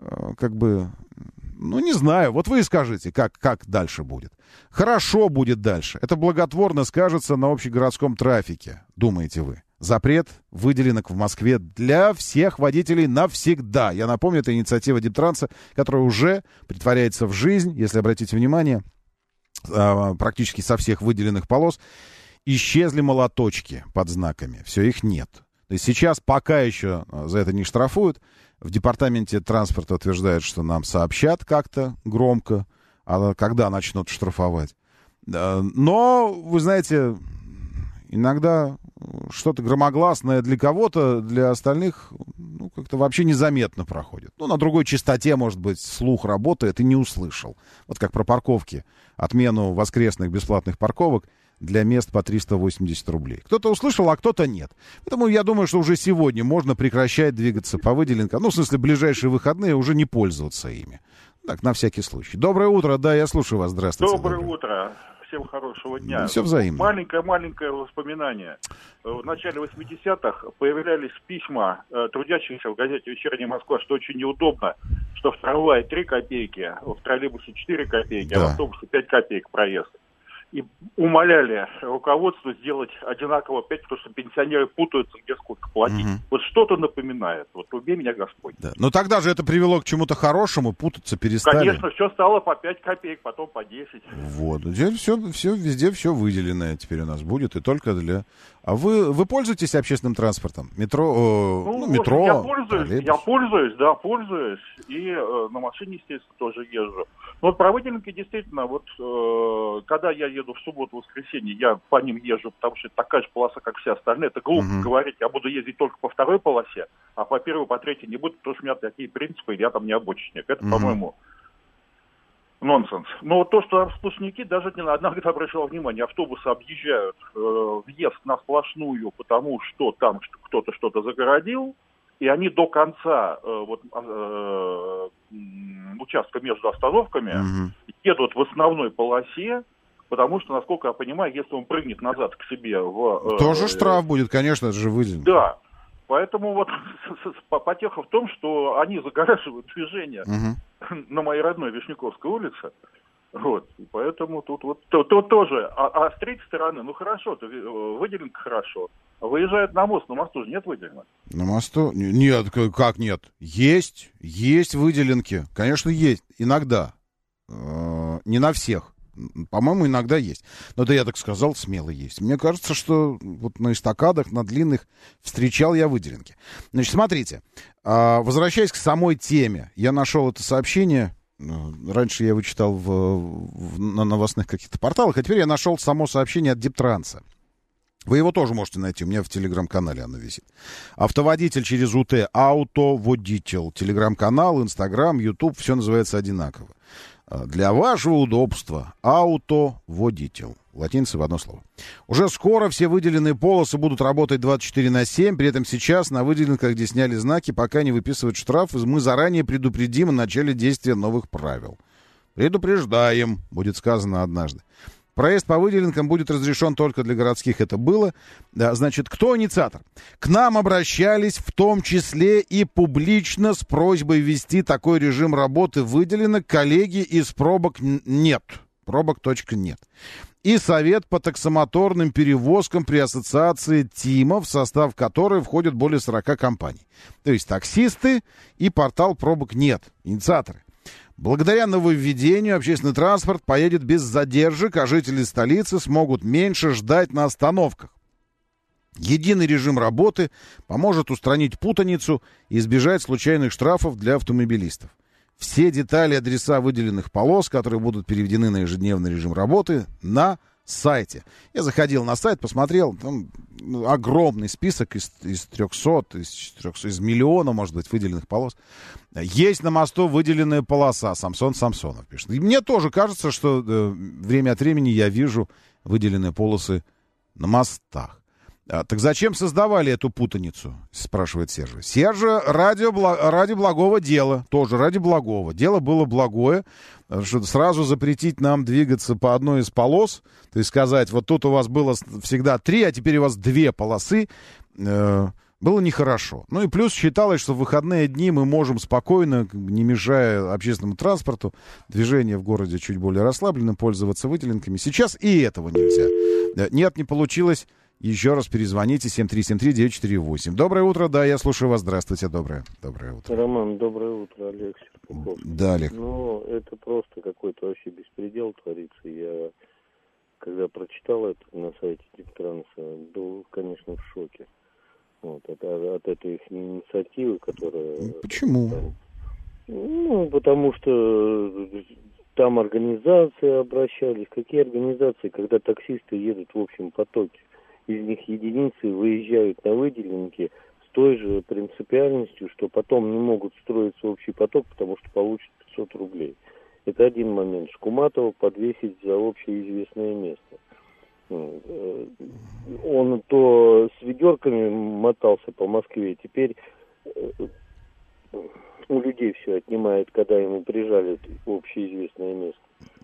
не знаю, вот вы скажите, как дальше будет. Хорошо будет дальше. Это благотворно скажется на общегородском трафике, думаете вы. Запрет выделенок в Москве для всех водителей навсегда. Я напомню, это инициатива Дептранса, которая уже притворяется в жизнь. Если обратите внимание, практически со всех выделенных полос исчезли молоточки под знаками. Все, их нет. То есть сейчас пока еще за это не штрафуют. В департаменте транспорта утверждают, что нам сообщат как-то громко, а когда начнут штрафовать. Но, вы знаете, иногда что-то громогласное для кого-то, для остальных, как-то вообще незаметно проходит. На другой частоте, может быть, слух работает и не услышал. Вот как про парковки. Отмену воскресных бесплатных парковок для мест по 380 рублей. Кто-то услышал, а кто-то нет. Поэтому я думаю, что уже сегодня можно прекращать двигаться по выделенкам. В смысле, ближайшие выходные уже не пользоваться ими. Так, на всякий случай. Доброе утро, да, я слушаю вас. Здравствуйте. Доброе утро. Всем хорошего дня. Все взаимно. Маленькое воспоминание. В начале 80-х появлялись письма трудящихся в газете «Вечерняя Москва», что очень неудобно, что в трамвае 3 копейки, в троллейбусе 4 копейки, а в автобусе 5 копеек проезд. И умоляли руководство сделать одинаково 5, потому что пенсионеры путаются, где сколько платить. Вот что-то напоминает. Вот убей меня Господь. Да. Но тогда же это привело к чему-то хорошему, путаться перестали. Конечно, все стало по 5 копеек, потом по 10. Вот. Теперь все везде все выделенное теперь у нас будет, и только для... А вы пользуетесь общественным транспортом? Метро? Метро? Я пользуюсь. И на машине, естественно, тоже езжу. Но вот про выделенки действительно, когда я еду в субботу-воскресенье, я по ним езжу, потому что это такая же полоса, как все остальные. Это глупо говорить, я буду ездить только по второй полосе, а по первой, по третьей не буду, потому что у меня такие принципы, я там не обочечник. Это, по-моему, нонсенс. Но то, что сплошники, даже не однажды обращал внимание, автобусы объезжают въезд на сплошную, потому что там кто-то что-то загородил, и они до конца участка между остановками едут в основной полосе, потому что, насколько я понимаю, если он прыгнет назад к себе тоже штраф будет, конечно, это же выделено. Да. Поэтому вот потеха в том, что они загораживают движение на моей родной Вишняковской улице. Вот. И поэтому тут тоже. А с третьей стороны, хорошо, выделенка хорошо. Выезжают на мост, на мосту же нет выделенок. На мосту? Нет, как нет? Есть выделенки. Конечно, есть. Иногда. Не на всех. По-моему, иногда есть. Но это я так сказал, смело есть. Мне кажется, что вот на эстакадах, на длинных встречал я выделенки. Значит, смотрите. Возвращаясь к самой теме, я нашел это сообщение Раньше я его читал на новостных каких-то порталах, а теперь я нашел само сообщение от Диптранса. Вы его тоже можете найти, у меня в телеграм-канале оно висит. Автоводитель через УТ, автоводитель, телеграм-канал, инстаграм, ютуб, все называется одинаково. Для вашего удобства, автоводитель, латиница в одно слово. Уже скоро все выделенные полосы будут работать 24/7, при этом сейчас на выделенках, где сняли знаки, пока не выписывают штраф, мы заранее предупредим о начале действия новых правил. Предупреждаем, будет сказано однажды. Проезд по выделенкам будет разрешен только для городских, это было. Да, значит, кто инициатор? К нам обращались в том числе и публично с просьбой ввести такой режим работы выделенок коллеги из пробок нет. Пробок.нет. И совет по таксомоторным перевозкам при ассоциации ТИМа, в состав которой входят более 40 компаний. То есть таксисты и портал пробок нет. Инициаторы. Благодаря нововведению общественный транспорт поедет без задержек, а жители столицы смогут меньше ждать на остановках. Единый режим работы поможет устранить путаницу и избежать случайных штрафов для автомобилистов. Все детали и адреса выделенных полос, которые будут переведены на ежедневный режим работы, на сайте. Я заходил на сайт, посмотрел, там огромный список из 300, из миллиона, может быть, выделенных полос. Есть на мосту выделенная полоса, Самсон Самсонов пишет. И мне тоже кажется, что время от времени я вижу выделенные полосы на мостах. Так зачем создавали эту путаницу, спрашивает Сержа. Сержа ради благого дела, тоже ради благого. Дело было благое, что сразу запретить нам двигаться по одной из полос, то есть сказать, вот тут у вас было всегда 3, а теперь у вас 2 полосы, было нехорошо. Ну и плюс считалось, что в выходные дни мы можем спокойно, не мешая общественному транспорту, движение в городе чуть более расслабленно, пользоваться выделенками. Сейчас и этого нельзя. Нет, не получилось. Еще раз перезвоните, 7373948. Доброе утро, да, я слушаю вас. Здравствуйте, доброе утро. Роман, доброе утро, Олег Серпухов. Да, Олег. Ну, это просто какой-то вообще беспредел творится. Я, когда прочитал это на сайте Диптранса, был, конечно, в шоке. Вот, от этой их инициативы, которая... Почему? Ну, потому что там организации обращались. Какие организации, когда таксисты едут в общем потоке? Из них единицы выезжают на выделенки с той же принципиальностью, что потом не могут строиться в общий поток, потому что получат 500 рублей. Это один момент. Шкуматова подвесить за общеизвестное место. Он то с ведерками мотался по Москве, теперь у людей все отнимает, когда ему прижали в общеизвестное место.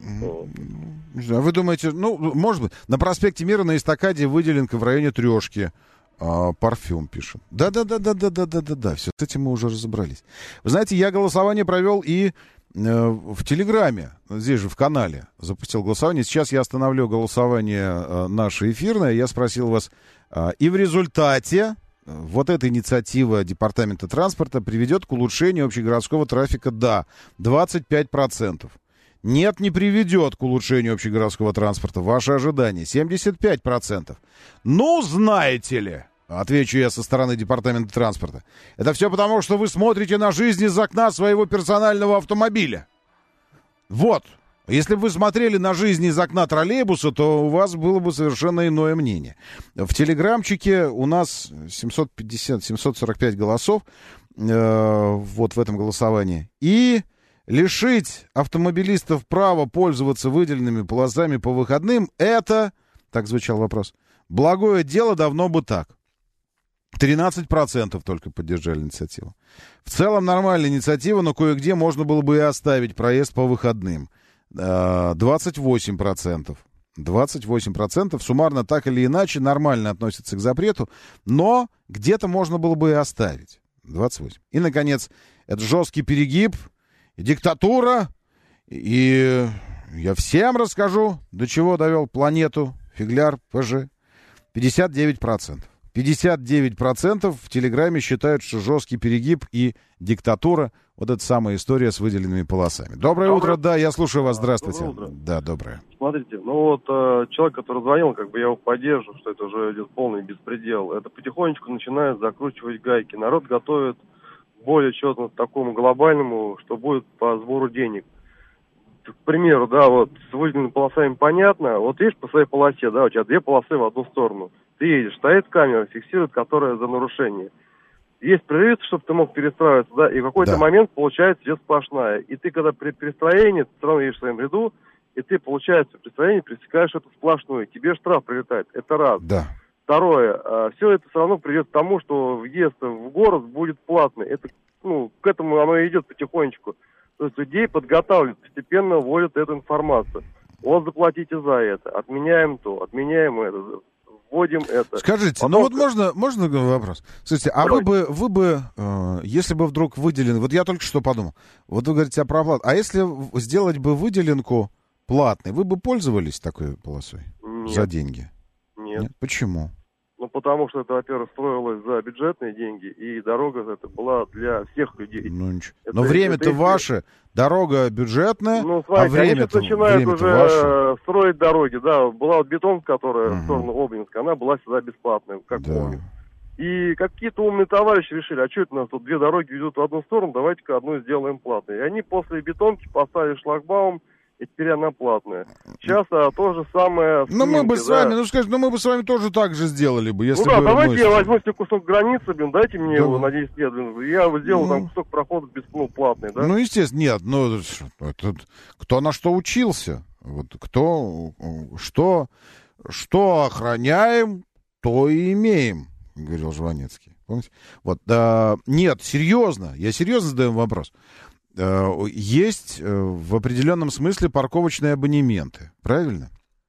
Вы думаете, ну, может быть, на проспекте Мира на эстакаде выделенка в районе Трешки. Парфюм пишет. Да, все, с этим мы уже разобрались. Вы знаете, я голосование провел и в Телеграме, здесь же в канале запустил голосование. Сейчас я остановлю голосование наше эфирное. Я спросил вас, и в результате вот эта инициатива Департамента транспорта приведет к улучшению общегородского трафика? Да, 25%. Нет, не приведет к улучшению общегородского транспорта. Ваши ожидания 75%. Ну, знаете ли, отвечу я со стороны Департамента транспорта, это все потому, что вы смотрите на жизнь из окна своего персонального автомобиля. Вот. Если бы вы смотрели на жизнь из окна троллейбуса, то у вас было бы совершенно иное мнение. В телеграмчике у нас 745 голосов вот в этом голосовании. И лишить автомобилистов права пользоваться выделенными полосами по выходным — это, так звучал вопрос, благое дело, давно бы так. 13% только поддержали инициативу. В целом нормальная инициатива, но кое-где можно было бы и оставить проезд по выходным. 28%. 28% суммарно так или иначе нормально относятся к запрету, но где-то можно было бы и оставить. 28%. И, наконец, это жесткий перегиб, диктатура, и я всем расскажу, до чего довел планету Фигляр ПЖ. 59%. 59% в Телеграме считают, что жесткий перегиб и диктатура — вот эта самая история с выделенными полосами. Доброе утро, да, я слушаю вас, здравствуйте. Доброе утро. Да, доброе. Смотрите, ну вот человек, который звонил, как бы я его поддерживаю, что это уже идет полный беспредел. Это потихонечку начинает закручивать гайки. Народ готовит более четно к такому глобальному, что будет по сбору денег. к примеру, да, вот с выделенными полосами понятно. Вот есть по своей полосе, да, у тебя 2 полосы в одну сторону. Ты едешь, стоит камера, фиксирует, которая за нарушение. Есть прерыв, чтобы ты мог перестраиваться, да, и в какой-то момент получается идет сплошная. И ты, когда при перестроении, ты все равно едешь в своем ряду, и ты, получается, при перестроении пересекаешь эту сплошную. Тебе штраф прилетает. Это раз. Да. Второе. Все это все равно придет к тому, что въезд в город будет платный. Это, к этому оно и идет потихонечку. То есть людей подготавливают, постепенно вводят эту информацию. Вот заплатите за это. Отменяем то, отменяем это. Вводим это. Скажите, потом... можно вопрос? Слушайте, а вы бы, если бы вдруг выделен, вот я только что подумал, вот вы говорите о проплате, а если сделать бы выделенку платной, вы бы пользовались такой полосой? Нет. За деньги? Нет. Почему? Потому что это, во-первых, строилось за бюджетные деньги, и дорога это была для всех людей. Но время-то ваше, дорога бюджетная, смотрите, а время-то они начинают уже ваше. Строить дороги, да. Была бетон, которая в сторону Обнинска, она была всегда бесплатная, как помню. И какие-то умные товарищи решили, а что это у нас тут 2 дороги ведут в одну сторону, давайте-ка одну сделаем платной. И они после бетонки поставили шлагбаум, и теперь она платная. Сейчас то же самое... мы бы с вами, мы бы с вами тоже так же сделали бы, если бы... давайте я возьму себе кусок границы, дайте мне его на 10 лет, я сделал там кусок прохода платный, да? Естественно, нет, кто на что учился, вот кто, что охраняем, то и имеем, говорил Жванецкий, помните? Нет, серьезно, я серьезно задаю вопрос. Есть в определенном смысле парковочные абонементы, правильно?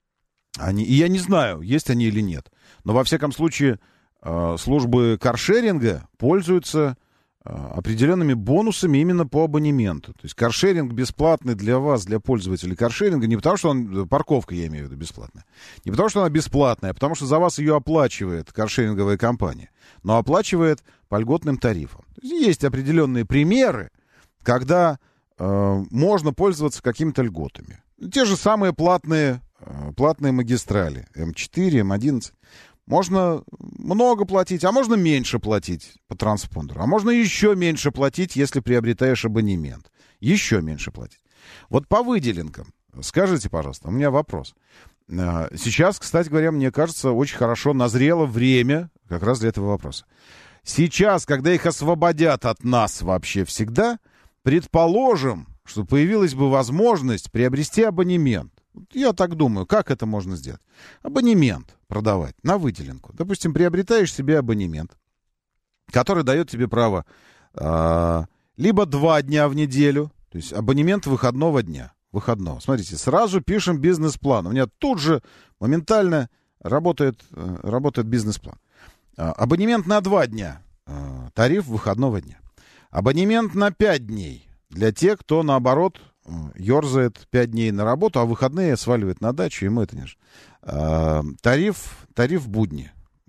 И я не знаю, есть они или нет. Но во всяком случае службы каршеринга пользуются определенными бонусами именно по абонементу. То есть каршеринг бесплатный для вас, для пользователей каршеринга, не потому что парковка, я имею в виду, бесплатная. Не потому что она бесплатная, а потому что за вас ее оплачивает каршеринговая компания, но оплачивает по льготным тарифам. Есть определенные примеры, когда можно пользоваться какими-то льготами. Те же самые платные магистрали М4, М11. Можно много платить, а можно меньше платить по транспондеру. А можно еще меньше платить, если приобретаешь абонемент. Еще меньше платить. Вот по выделенкам. Скажите, пожалуйста, у меня вопрос. Сейчас, кстати говоря, мне кажется, очень хорошо назрело время как раз для этого вопроса. Сейчас, когда их освободят от нас вообще всегда... Предположим, что появилась бы возможность приобрести абонемент. Я так думаю, как это можно сделать? Абонемент продавать на выделенку. Допустим, приобретаешь себе абонемент, который дает тебе право либо 2 дня в неделю, то есть абонемент выходного дня. Смотрите, сразу пишем бизнес-план. У меня тут же моментально работает бизнес-план. Абонемент на 2 дня. Тариф выходного дня. Абонемент на 5 дней для тех, кто, наоборот, ерзает 5 дней на работу, а выходные сваливает на дачу, ему это не нужно. Тариф будни,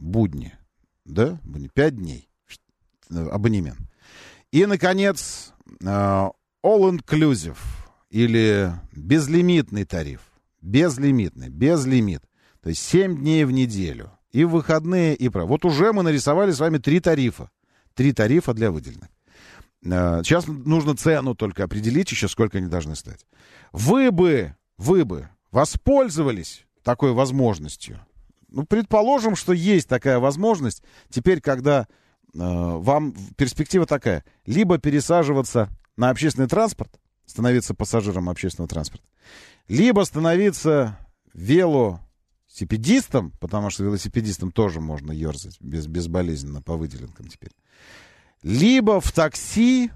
да, 5 дней абонемент. И, наконец, all-inclusive или безлимитный тариф. Безлимит. То есть 7 дней в неделю. И выходные, и право. Вот уже мы нарисовали с вами 3 тарифа. 3 тарифа для выделенных. Сейчас нужно цену только определить, еще сколько они должны стоить. Вы бы воспользовались такой возможностью. Предположим, что есть такая возможность. Теперь, когда вам перспектива такая, либо пересаживаться на общественный транспорт, становиться пассажиром общественного транспорта, либо становиться велосипедистом, потому что велосипедистам тоже можно ерзать безболезненно по выделенкам теперь. Либо в такси,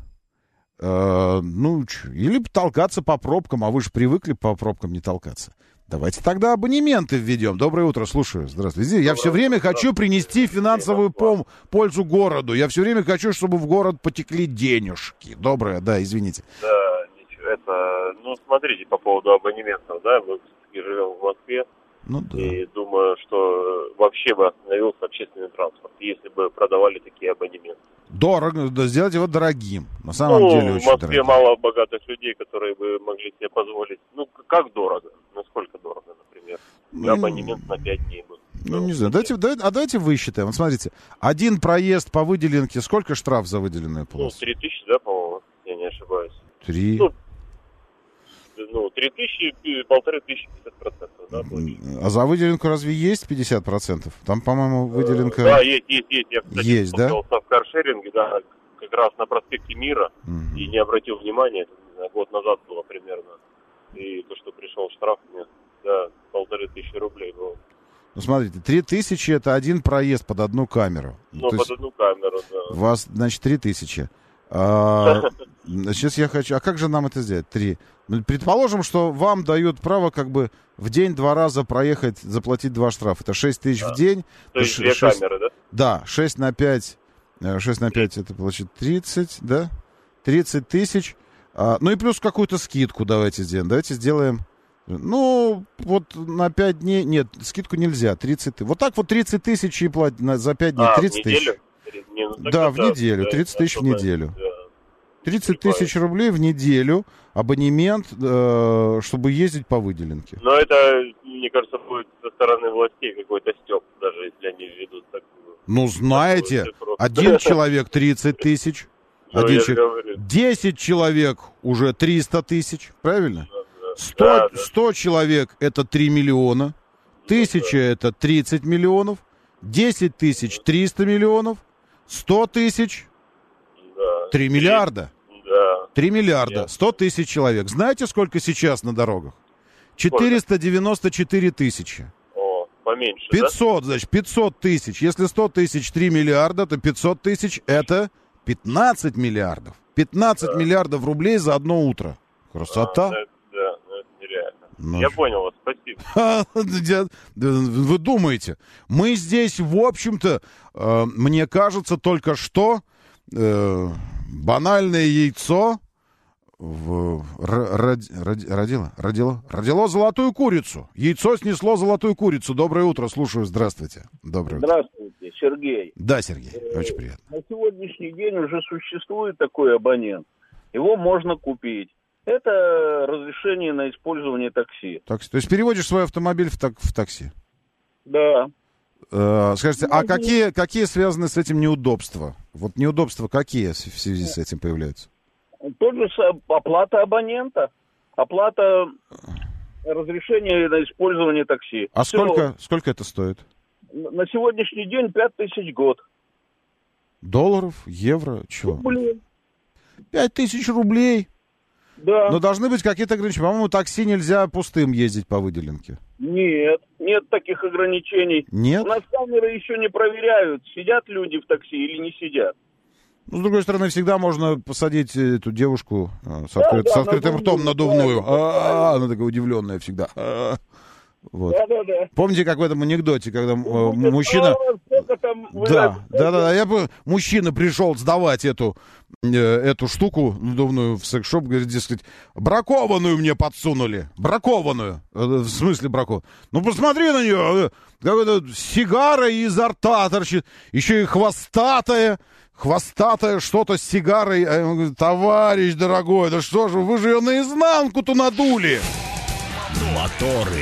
или толкаться по пробкам, а вы же привыкли по пробкам не толкаться. Давайте тогда абонементы введем. Доброе утро, слушаю. Здравствуйте. Я все время хочу принести финансовую пользу городу. Я все время хочу, чтобы в город потекли денежки. Доброе, да, извините. Да, смотрите, по поводу абонементов, да, мы все-таки живем в Москве. И думаю, что вообще бы остановился общественный транспорт, если бы продавали такие абонементы. Дорого, сделать его дорогим. На самом деле очень дорого. В Москве мало богатых людей, которые бы могли себе позволить. Как дорого? Сколько дорого, например? Абонемент на 5 дней был. Не знаю. Давайте высчитаем. Вот смотрите, один проезд по выделенке, сколько штраф за выделенную полосу? 3000, да, по-моему, я не ошибаюсь. 3. 3000, 1500, 50%, да, А за выделенку разве есть 50%? Там, по-моему, выделенка... Да, есть. Я, кстати, есть, да? в каршеринге, да, как раз на проспекте Мира, и не обратил внимания, это, не знаю, год назад было примерно. И то, что пришел штраф мне, да, 1500 рублей было. Ну, смотрите, 3000 это один проезд под одну камеру. Ну, под одну камеру, да. У вас, значит, 3000. Сейчас я хочу... А как же нам это сделать? 3. Предположим, что вам дают право как бы в день 2 раза проехать, заплатить 2 штрафа. Это 6 тысяч в день. То есть 2 камеры, да? Да, 6 на 5. 6 на 5 это получит 30, да? 30 тысяч. Ну и плюс какую-то скидку давайте сделаем. Давайте сделаем... Ну, вот на 5 дней... Нет, скидку нельзя. 30. Вот так вот 30 тысяч и платить за 5 дней. 30 тысяч. Да, в неделю. 30 тысяч в неделю. 30 тысяч рублей в неделю абонемент, чтобы ездить по выделенке. Но это, мне кажется, будет со стороны властей какой-то стёб, даже если они ведут такую... Ну, знаете, один человек 30 тысяч, 10 человек уже 300 тысяч, правильно? 100 человек это 3 миллиона, 1000 это 30 миллионов, 10 тысяч 300 миллионов, 100 тысяч 3 миллиарда. 3 миллиарда, 100 тысяч человек. Знаете, сколько сейчас на дорогах? 494 тысячи. О, поменьше, 500, да? Значит, 500 тысяч. Если 100 тысяч 3 миллиарда, то 500 тысяч это 15 миллиардов. 15 миллиардов рублей за одно утро. Красота. Да, это нереально. Я понял вас, спасибо. Вы думаете, мы здесь, в общем-то, мне кажется, только что банальное яйцо родило золотую курицу. Яйцо снесло золотую курицу. Доброе утро, слушаю, здравствуйте. Доброе утро. Здравствуйте, Сергей. Да, Сергей, очень приятно. На сегодняшний день уже существует такой абонент. Его можно купить. Это разрешение на использование такси. То есть переводишь свой автомобиль в такси? Да. Скажите, а какие связаны с этим неудобства? Вот неудобства какие в связи с этим появляются? Тот же оплата абонента, оплата разрешения на использование такси. А сколько это стоит? На сегодняшний день 5000 в год. Долларов, евро, чего? Рублей. 5000 рублей? Да. Но должны быть какие-то ограничения. По-моему, такси нельзя пустым ездить по выделенке. Нет таких ограничений. Нет? У нас камеры еще не проверяют, сидят люди в такси или не сидят. Ну, с другой стороны, всегда можно посадить эту девушку с открытым ртом надувную. Она такая удивленная всегда. Вот. Да. Помните, как в этом анекдоте, когда мужчина... Мужчина пришел сдавать эту штуку надувную в секс-шоп, говорит, дескать, бракованную мне подсунули. Бракованную. В смысле бракованную? Ну, посмотри на нее. Какая-то сигара изо рта торчит. Еще и хвостатая что-то с сигарой. Он говорит, товарищ дорогой, да что же, вы же ее наизнанку-то надули. Моторы.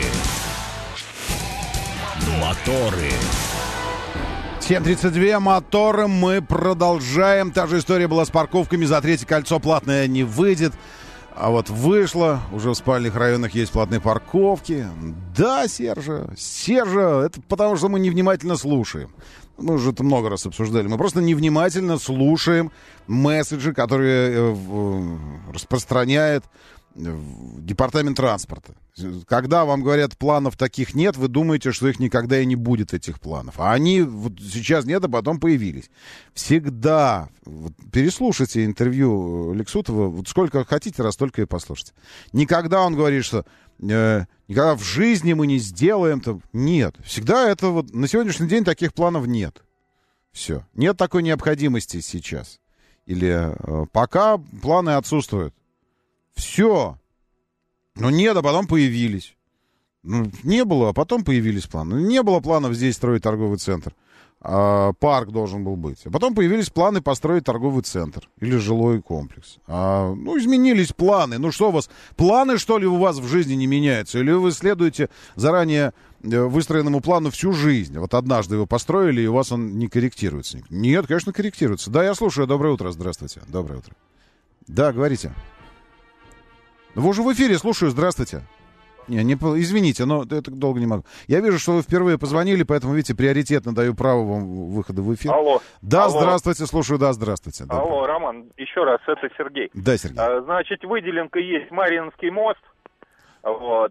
7:32, моторы, мы продолжаем. Та же история была с парковками. За третье кольцо платное не выйдет. А вот вышло, уже в спальных районах есть платные парковки. Да, Сержа, это потому что мы невнимательно слушаем. Мы уже это много раз обсуждали. Мы просто невнимательно слушаем месседжи, которые распространяет департамент транспорта. Когда вам говорят, планов таких нет, вы думаете, что их никогда и не будет, этих планов. А они вот сейчас нет, а потом появились. Всегда переслушайте интервью Лексутова, вот сколько хотите, раз только и послушайте. Никогда он говорит, что никогда в жизни мы не сделаем. Нет. Всегда это вот на сегодняшний день таких планов нет. Все. Нет такой необходимости сейчас. Или пока планы отсутствуют. Все. Но нет, а потом появились. Не было, а потом появились планы. Не было планов здесь строить торговый центр. Парк должен был быть. А потом появились планы построить торговый центр. Или жилой комплекс. Изменились планы. Ну что у вас? Планы, что ли, у вас в жизни не меняются? Или вы следуете заранее выстроенному плану всю жизнь? Вот однажды его построили, и у вас он не корректируется. Нет, конечно, корректируется. Да, я слушаю. Доброе утро. Здравствуйте. Доброе утро. Да, говорите. Вы уже в эфире, слушаю, здравствуйте. Извините, но это долго не могу. Я вижу, что вы впервые позвонили, поэтому, видите, приоритетно даю право вам выхода в эфир. Алло. Да, Алло. Здравствуйте, слушаю, да, здравствуйте. Алло, Роман, еще раз, это Сергей. Да, Сергей. Значит, выделенка есть Марьинский мост. Вот.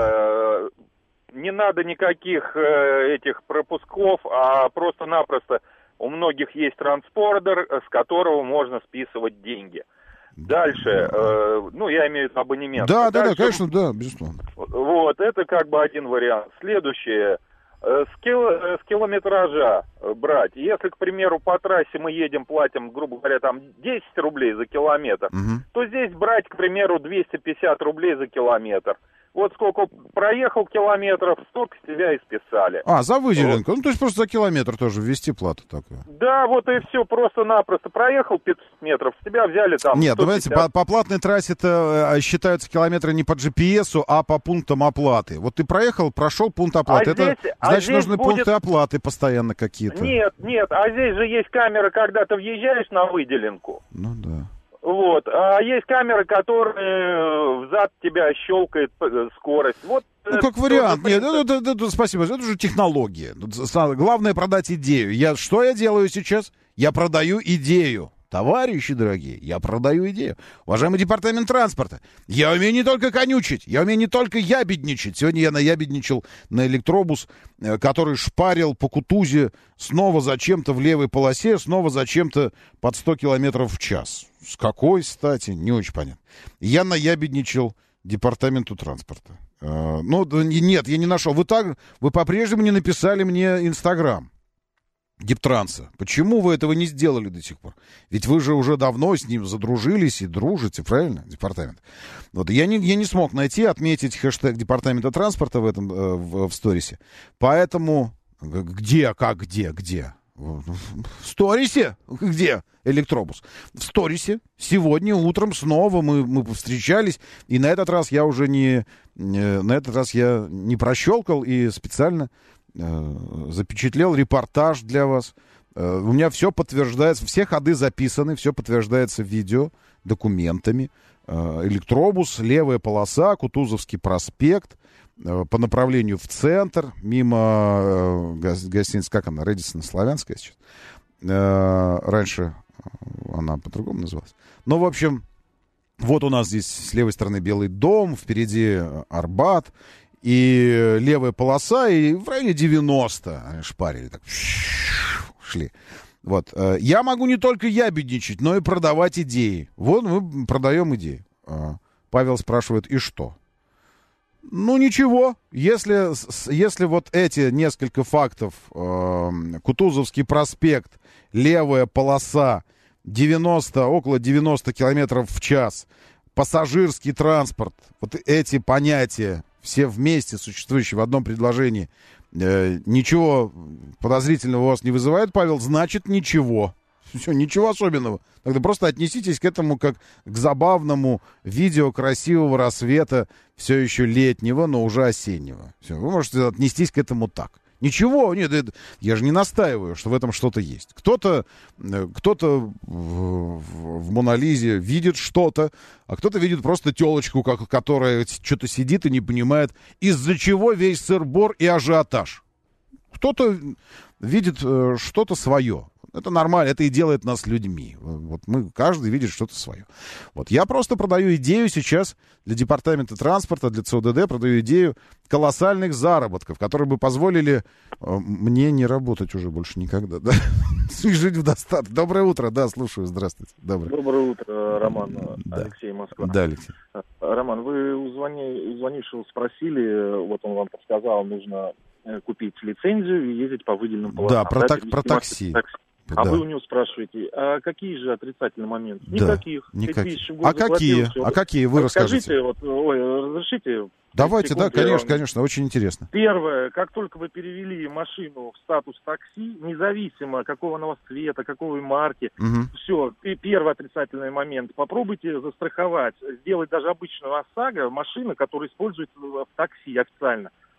Не надо никаких этих пропусков, а просто-напросто у многих есть транспордер, с которого можно списывать деньги. Дальше, я имею в виду абонемент. Да, Дальше, конечно, да, безусловно. Вот, это как бы один вариант. Следующее, с километража брать. Если, к примеру, по трассе мы едем, платим, грубо говоря, там 10 рублей за километр, то здесь брать, к примеру, 250 рублей за километр. Вот сколько проехал километров, столько с тебя и списали. За выделенку. Вот. То есть просто за километр тоже ввести плату такую. Да, вот и все, просто-напросто. Проехал 500 метров, с тебя взяли там... Нет, 150. давайте, по платной трассе-то считаются километры не по GPS, а по пунктам оплаты. Вот ты прошел пункт оплаты. Значит, нужны пункты оплаты постоянно какие-то. Нет, а здесь же есть камера, когда ты въезжаешь на выделенку. Ну да. Вот, а есть камеры, которые взад тебя щелкает скорость. Вот. Как вариант. Нет, спасибо. Это уже технология. Главное продать идею. Что я делаю сейчас? Я продаю идею. Товарищи дорогие, я продаю идею. Уважаемый департамент транспорта, я умею не только конючить, я умею не только ябедничать. Сегодня я наябедничал на электробус, который шпарил по Кутузе снова зачем-то в левой полосе, снова зачем-то под 100 километров в час. С какой стати? Не очень понятно. Я наябедничал департаменту транспорта. Нет, я не нашел. Вы по-прежнему не написали мне Инстаграм Дептранса. Почему вы этого не сделали до сих пор? Ведь вы же уже давно с ним задружились и дружите, правильно, департамент? Вот я не смог отметить хэштег департамента транспорта в сторисе. Поэтому где? В сторисе? Где электробус? В сторисе. Сегодня утром снова мы встречались, и на этот раз я уже не прощелкал и специально запечатлел репортаж для вас. У меня все подтверждается, все ходы записаны, все подтверждается видео, документами. Электробус, левая полоса, Кутузовский проспект, по направлению в центр, мимо гостиницы, как она, Рэдисон Славянская сейчас. Раньше она по-другому называлась. Но, в общем, вот у нас здесь с левой стороны Белый дом, впереди Арбат, и левая полоса, и в районе 90 шпарили, так шли. Вот. Я могу не только ябедничать, но и продавать идеи. Вот мы продаем идеи. Павел спрашивает, и что? Ничего. Если вот эти несколько фактов, Кутузовский проспект, левая полоса, около 90 километров в час, пассажирский транспорт, вот эти понятия, все вместе существующие в одном предложении, ничего подозрительного у вас не вызывает, Павел, значит ничего. Все, ничего особенного. Тогда просто отнеситесь к этому как к забавному видео красивого рассвета, все еще летнего, но уже осеннего. Все, вы можете отнестись к этому так. Ничего, нет, я же не настаиваю, что в этом что-то есть. Кто-то в Монолизе видит что-то, а кто-то видит просто телочку, которая что-то сидит и не понимает, из-за чего весь сыр-бор и ажиотаж. Кто-то видит что-то свое. Это нормально, это и делает нас людьми. Вот каждый видит что-то свое. Вот я просто продаю идею сейчас для департамента транспорта, для ЦОДД, продаю идею колоссальных заработков, которые бы позволили мне не работать уже больше никогда, да? И жить в достатке. Доброе утро, да, слушаю, здравствуйте. Доброе утро, Роман, Алексей, Москва. Да, Алексей. Роман, вы у звонившего спросили, вот он вам подсказал, нужно купить лицензию и ездить по выделенным полосам. Да, про такси. А вы у него спрашиваете, а какие же отрицательные моменты? Никаких. А какие? Вы расскажите. Разрешите? Давайте, да, конечно, очень интересно. Первое, как только вы перевели машину в статус такси, независимо какого она у вас цвета, какой марки, все, первый отрицательный момент, попробуйте застраховать, сделать даже обычную ОСАГО, машина, которая используется в такси официально.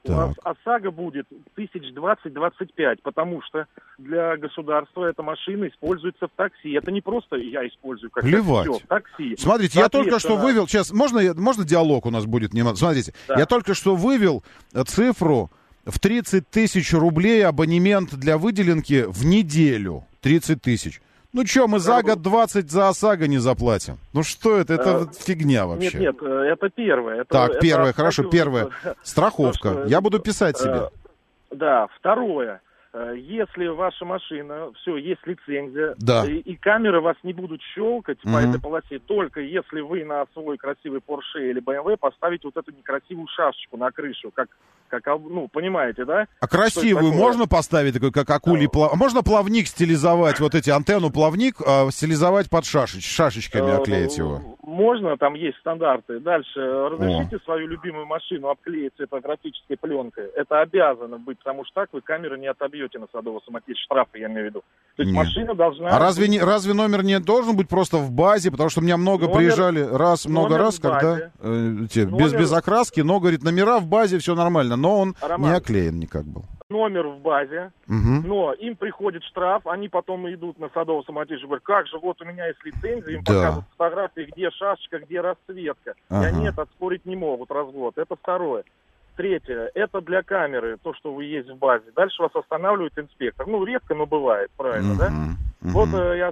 У нас ОСАГО будет 20-25, потому что для государства эта машина используется в такси. Это не просто я использую как Плевать. такси. Смотрите, я только что вывел... Сейчас, можно диалог у нас будет? Смотрите, я только что вывел цифру в 30 тысяч рублей абонемент для выделенки в неделю. 30 тысяч. Ну что, мы за год 20 за ОСАГО не заплатим? Ну что это? Это фигня вообще. Нет, это первое. Первое, хорошо, первое. Страховка. Я буду писать себе. Да, второе. Если ваша машина, все, есть лицензия, и камеры вас не будут щелкать по этой полосе, только если вы на свой красивый Porsche или BMW поставите вот эту некрасивую шашечку на крышу, как понимаете, да? А красивую можно поставить, такой, как акулий плавник? Можно плавник стилизовать, вот эти антенну-плавник, стилизовать под шашечками оклеить его? Можно, там есть стандарты. Дальше, разрешите свою любимую машину обклеить цветографической пленкой. Это обязано быть, потому что так вы камеры не отобьете на Садово-Самокатчике, штрафы я имею в виду. То есть машина должна... А разве номер не должен быть просто в базе? Потому что у меня приезжали много раз, когда без окраски, но, говорит, номера в базе, все нормально. Но он не оклеен никак был. Номер в базе, но им приходит штраф, они потом идут на Садово-Самокатчике, говорят, как же, вот у меня есть лицензия, им показывают фотографии, где шашечка, где расцветка. И они это отспорить не могут, развод. Это второе. Третье, это для камеры, то, что вы есть в базе. Дальше вас останавливает инспектор. Ну, редко, но бывает, правильно, да? Вот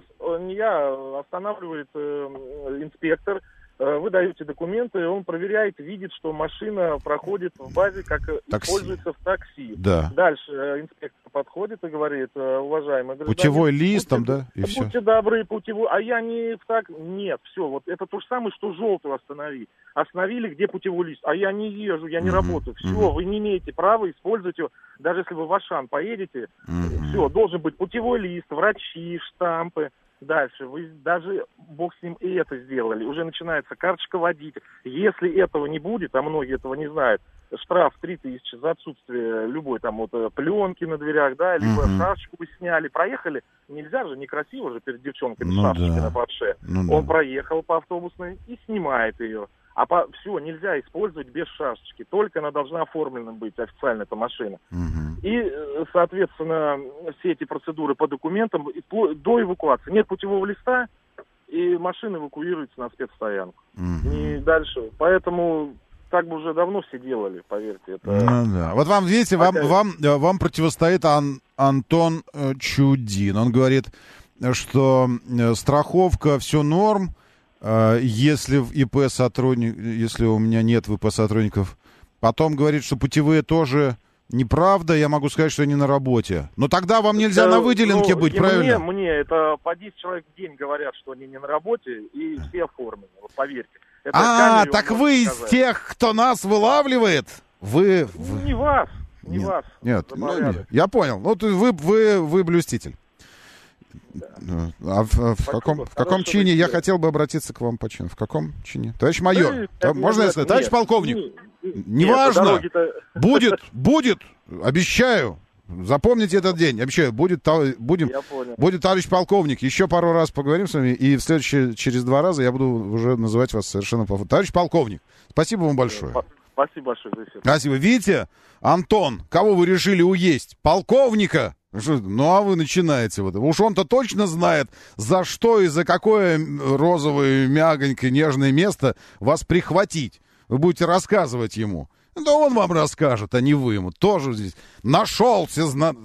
я останавливает инспектор, вы даете документы, он проверяет, видит, что машина проходит в базе, как используется в такси. Да. Дальше инспектор подходит и говорит, уважаемый гражданин... Путевой лист там, да? И все. Будьте добры, путевой... А я не так... Нет, все, вот это то же самое, что желтую останови. Остановили, где путевой лист? А я не езжу, я не работаю. Все, вы не имеете права использовать его. Даже если вы в Ашан поедете, все, должен быть путевой лист, врачи, штампы. Дальше, вы даже, бог с ним, и это сделали. Уже начинается карточка водителя. Если этого не будет, а многие этого не знают, штраф 3000 за отсутствие любой там вот пленки на дверях, да, либо шашечку вы сняли. Проехали, нельзя же, некрасиво же перед девчонками шашечки на Porsche. Он проехал по автобусной и снимает ее. А все, нельзя использовать без шашечки. Только она должна оформлена быть официально, эта машина. И, соответственно, все эти процедуры по документам до эвакуации. Нет путевого листа, и машина эвакуируется на спецстоянку. И дальше. Поэтому так бы уже давно все делали, поверьте. Это... Вот вам, видите, вам противостоит Антон Чудин. Он говорит, что страховка все норм, если в ИП сотрудник, если у меня нет в ИП сотрудников. Потом говорит, что путевые тоже неправда, я могу сказать, что они на работе. Но тогда вам нельзя на выделенке быть, правильно? Мне это по 10 человек в день говорят, что они не на работе, и все оформлены, вот поверьте. Так вы из тех, кто нас вылавливает? Вы... Не вас, не вас. Нет, я понял. Вот вы блюститель. А в каком чине? Я хотел бы обратиться к вам по чину. В каком чине? Товарищ майор, можно я сказать? Товарищ полковник, неважно. Будет, обещаю. Запомните этот день, обещаю, будет товарищ полковник. Еще пару раз поговорим с вами, и через 2 раза я буду уже называть вас совершенно по... Товарищ полковник, спасибо вам большое. Спасибо большое за эфир. Спасибо. Видите, Антон, кого вы решили уесть? Полковника? Ну, а вы начинаете вот. Уж он-то точно знает, за что и за какое розовое, мягонькое, нежное место вас прихватить. Вы будете рассказывать ему. Да он вам расскажет, а не вы ему. Тоже здесь нашелся знаток.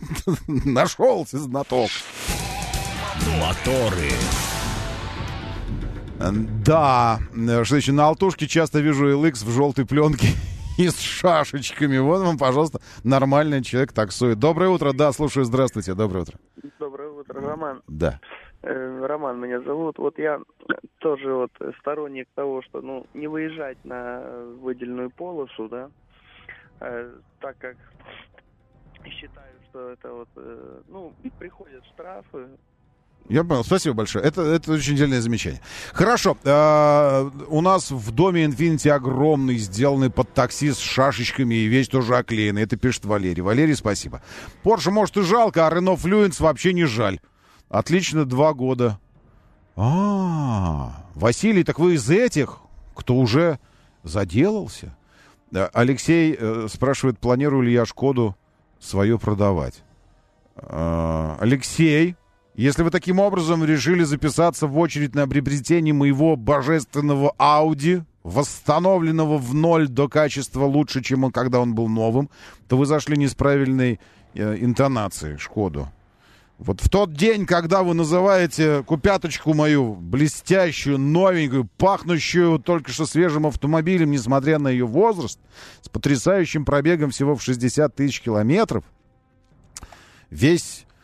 Моторы. Да, что еще, на Алтушке часто вижу LX в желтой пленке и с шашечками. Вот вам, пожалуйста, нормальный человек таксует. Доброе утро, да, слушаю, здравствуйте, доброе утро. Доброе утро, Роман. Да. Роман меня зовут. Вот я тоже вот сторонник того, что, не выезжать на выделенную полосу, да, так как считаю, что это вот, приходят штрафы. Я понял, спасибо большое. Это очень дельное замечание. Хорошо, у нас в доме Infiniti огромный, сделанный под такси с шашечками и весь тоже оклеенный. Это пишет Валерий. Валерий, спасибо. Porsche, может, и жалко, а Renault Fluence вообще не жаль. Отлично, 2 года. Василий, так вы из этих, кто уже заделался? Алексей спрашивает, планирую ли я «Шкоду» свою продавать. Алексей, если вы таким образом решили записаться в очередь на приобретение моего божественного Audi, восстановленного в ноль до качества лучше, чем когда он был новым, то вы зашли не с правильной интонацией «Шкоду». Вот в тот день, когда вы называете купяточку мою блестящую, новенькую, пахнущую только что свежим автомобилем, несмотря на ее возраст, с потрясающим пробегом всего в 60 тысяч километров, весь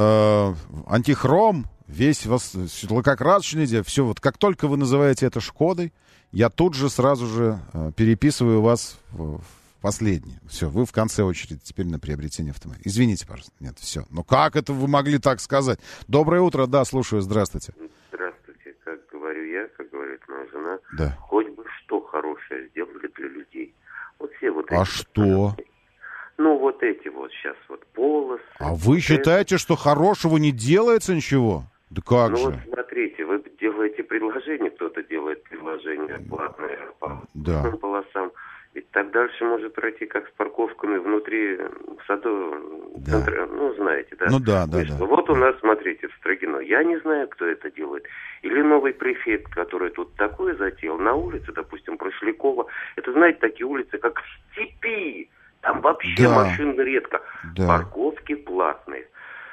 антихром, весь лакокрасочный, все, вот как только вы называете это «Шкодой», я тут же сразу же переписываю вас в последний. Все, вы в конце очереди теперь на приобретение автомобиля. Извините, пожалуйста. Нет, все. Но как это вы могли так сказать? Доброе утро, да, слушаю, здравствуйте. Здравствуйте, как говорю я, как говорит моя жена. Да. Хоть бы что хорошее сделали для людей. Вот все вот эти... А что? Ну, вот эти вот сейчас вот полосы. А вы считаете, что хорошего не делается ничего? Да как же? Вот смотрите, вы делаете предложение, кто-то делает предложение платное по полосам. Ведь так дальше может пройти, как с парковками внутри саду, центра, ну, знаете, да? Ну, да. Вот у нас, смотрите, в Строгино. Я не знаю, кто это делает. Или новый префект, который тут такое затеял, на улице, допустим, Прошлякова. Это, знаете, такие улицы, как в степи. Там вообще машин редко. Да. Парковки платные.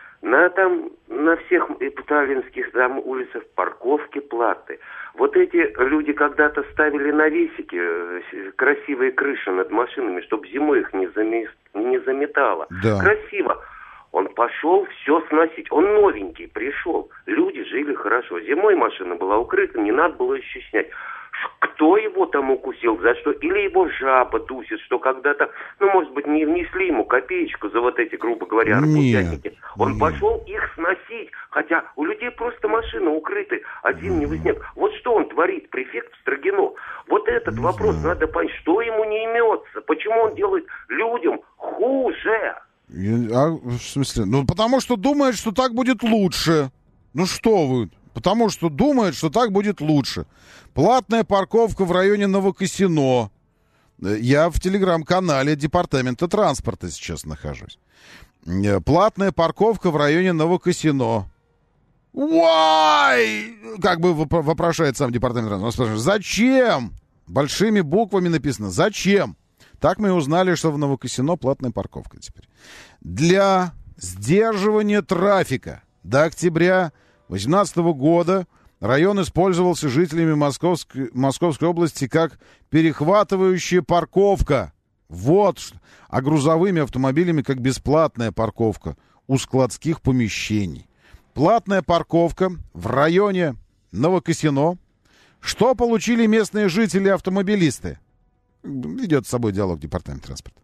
На всех сталинских улицах парковки платные. Вот эти люди когда-то ставили навесики, красивые крыши над машинами, чтобы зимой их не заметало. Да. Красиво. Он пошел все сносить. Он новенький пришел. Люди жили хорошо. Зимой машина была укрыта, не надо было еще снять. Кто его там укусил, за что? Или его жаба дусит, что когда-то, ну, может быть, не внесли ему копеечку за вот эти, грубо говоря, арбузятники. Он пошел их сносить, хотя у людей просто машины укрыты, а зимний снег. Вот что он творит, префект в Строгино. Вот этот вопрос надо понять, что ему не имется, почему он делает людям хуже. В смысле? Ну, потому что думает, что так будет лучше. Ну, что вы... Потому что думает, что так будет лучше. Платная парковка в районе Новокосино. Я в телеграм-канале Департамента транспорта сейчас нахожусь. Платная парковка в районе Новокосино. Why? Как бы вопрошает сам Департамент транспорта. Зачем? Большими буквами написано. Зачем? Так мы и узнали, что в Новокосино платная парковка теперь. Для сдерживания трафика до октября 2018 года район использовался жителями Московской области как перехватывающая парковка. Вот что. А грузовыми автомобилями как бесплатная парковка у складских помещений. Платная парковка в районе Новокосино. Что получили местные жители и автомобилисты? Ведет с собой диалог Департамент транспорта.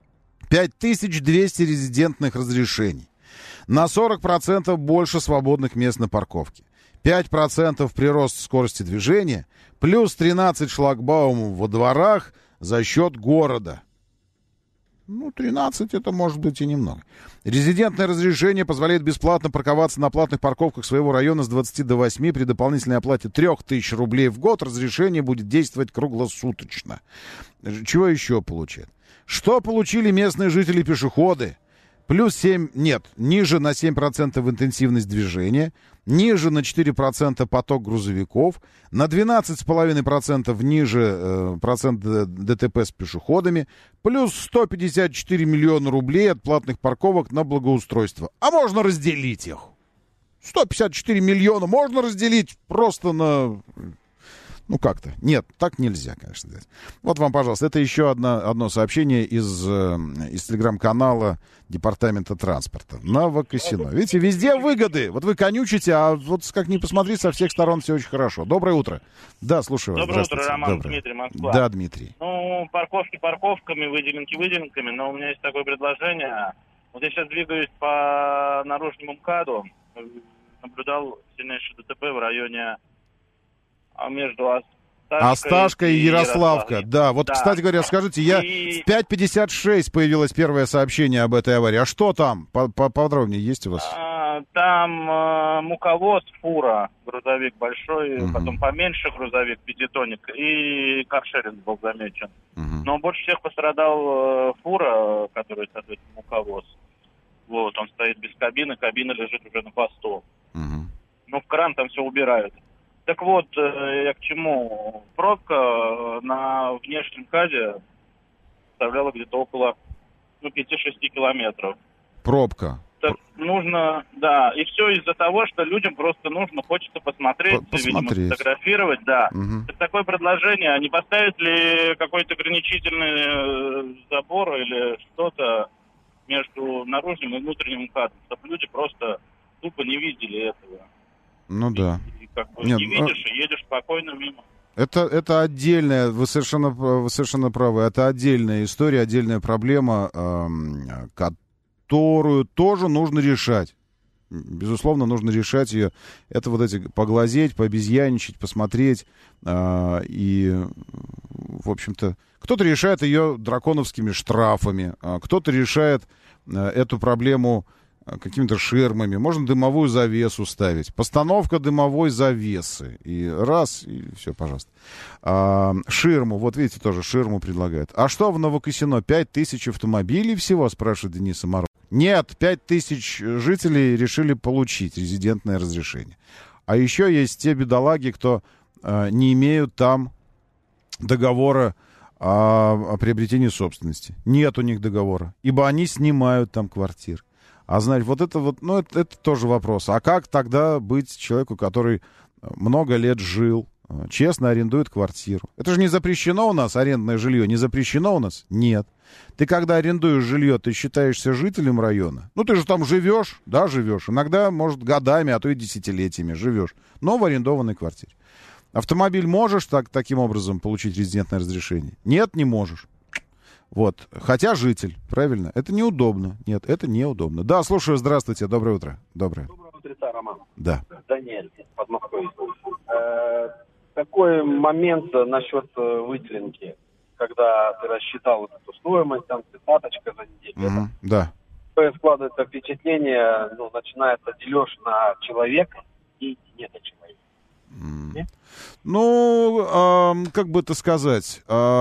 5200 резидентных разрешений. На 40% больше свободных мест на парковке. 5% прирост скорости движения. Плюс 13 шлагбаумов во дворах за счет города. Ну, 13 это может быть и немного. Резидентное разрешение позволяет бесплатно парковаться на платных парковках своего района с 20 до 8 при дополнительной оплате 3000 рублей в год. Разрешение будет действовать круглосуточно. Чего еще получают? Что получили местные жители-пешеходы? Плюс 7, нет, ниже на 7% интенсивность движения, ниже на 4% поток грузовиков, на 12,5% ниже процент ДТП с пешеходами, плюс 154 миллиона рублей от платных парковок на благоустройство. А можно разделить их. 154 миллиона можно разделить просто на... Ну, как-то. Нет, так нельзя, конечно. Вот вам, пожалуйста, это еще одно сообщение из телеграм-канала Департамента транспорта. Новокосино. Видите, везде выгоды. Вот вы конючите, а вот как ни посмотри, со всех сторон все очень хорошо. Доброе утро. Да, слушаю вас. Доброе утро, Роман. Дмитрий, Москва. Да, Дмитрий. Ну, парковки парковками, выделенки выделенками, но у меня есть такое предложение. Вот я сейчас двигаюсь по наружному МКАДу, наблюдал сильнейшее ДТП в районе... между Осташкой и Ярославка. Да, вот, да. Кстати говоря, скажите, в 5:56 появилось первое сообщение об этой аварии. А что там? Поподробнее есть у вас? там муковоз, фура, грузовик большой, потом поменьше грузовик, пятитонник, и каршеринг был замечен. Но больше всех пострадал фура, который, соответственно, муковоз. Вот, он стоит без кабины, кабина лежит уже на посту. Ну, в кран там все убирают. Так вот, я к чему? Пробка на внешнем КАЗе составляла где-то около 5-6 километров. Пробка. Так нужно, да, и все из-за того, что людям просто хочется посмотреть, видимо, сфотографировать, да. Это такое предложение, а не поставить ли какой-то ограничительный забор или что-то между наружным и внутренним МКАДом, чтобы люди просто тупо не видели этого. Ну да. И не видишь, и едешь спокойно мимо. Это отдельная, вы совершенно правы, это отдельная история, отдельная проблема, которую тоже нужно решать. Безусловно, нужно решать ее. Это вот эти поглазеть, пообезьяничать, посмотреть. И, в общем-то, кто-то решает ее драконовскими штрафами, кто-то решает эту проблему какими-то ширмами. Можно дымовую завесу ставить. Постановка дымовой завесы. И раз, и все, пожалуйста. Ширму, вот видите, тоже ширму предлагают. А что в Новокосино? 5000 автомобилей всего, спрашивает Денис Самаров. Нет, 5000 жителей решили получить резидентное разрешение. А еще есть те бедолаги, кто не имеют там договора о приобретении собственности. Нет у них договора, ибо они снимают там квартиры. А знаете, это тоже вопрос. А как тогда быть человеку, который много лет жил, честно арендует квартиру? Это же не запрещено у нас, арендное жилье, не запрещено у нас? Нет. Ты когда арендуешь жилье, ты считаешься жителем района? Ну, ты же там живешь, да, живешь. Иногда, может, годами, а то и десятилетиями живешь. Но в арендованной квартире. Автомобиль можешь таким образом получить резидентное разрешение? Нет, не можешь. Вот. Хотя житель, правильно? Это неудобно. Нет, это неудобно. Да, слушаю, здравствуйте, доброе утро. Доброе утро, Роман. Да. Даниэль, Подмосковье. Такой момент насчет выделенки, когда ты рассчитал вот эту стоимость, там цитаточка за неделю. Да. Складывается впечатление, начинается дележ на человека и нет человека. Как бы это сказать...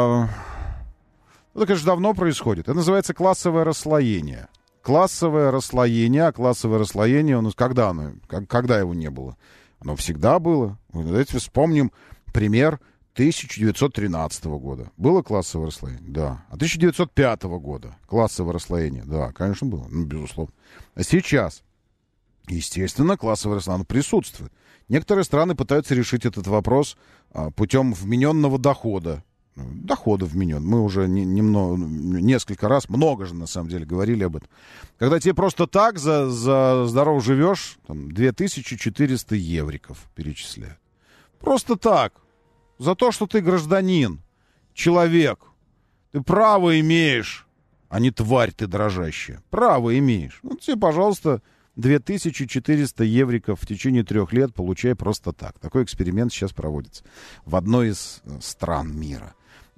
Это, конечно, давно происходит. Это называется классовое расслоение. Классовое расслоение. А классовое расслоение у нас когда его не было? Оно всегда было. Давайте вспомним пример 1913 года. Было классовое расслоение? Да. А 1905 года классовое расслоение? Да, конечно, было. Безусловно. А сейчас, естественно, классовое расслоение присутствует. Некоторые страны пытаются решить этот вопрос путем вмененного дохода. Дохода вменен. Мы уже несколько раз, много же на самом деле говорили об этом. Когда тебе просто так за здорово живешь, 2400 евриков перечисляют. Просто так. За то, что ты гражданин, человек. Ты право имеешь, а не тварь ты дрожащая. Право имеешь. Тебе, пожалуйста, 2400 евриков в течение 3 лет получай просто так. Такой эксперимент сейчас проводится в одной из стран мира.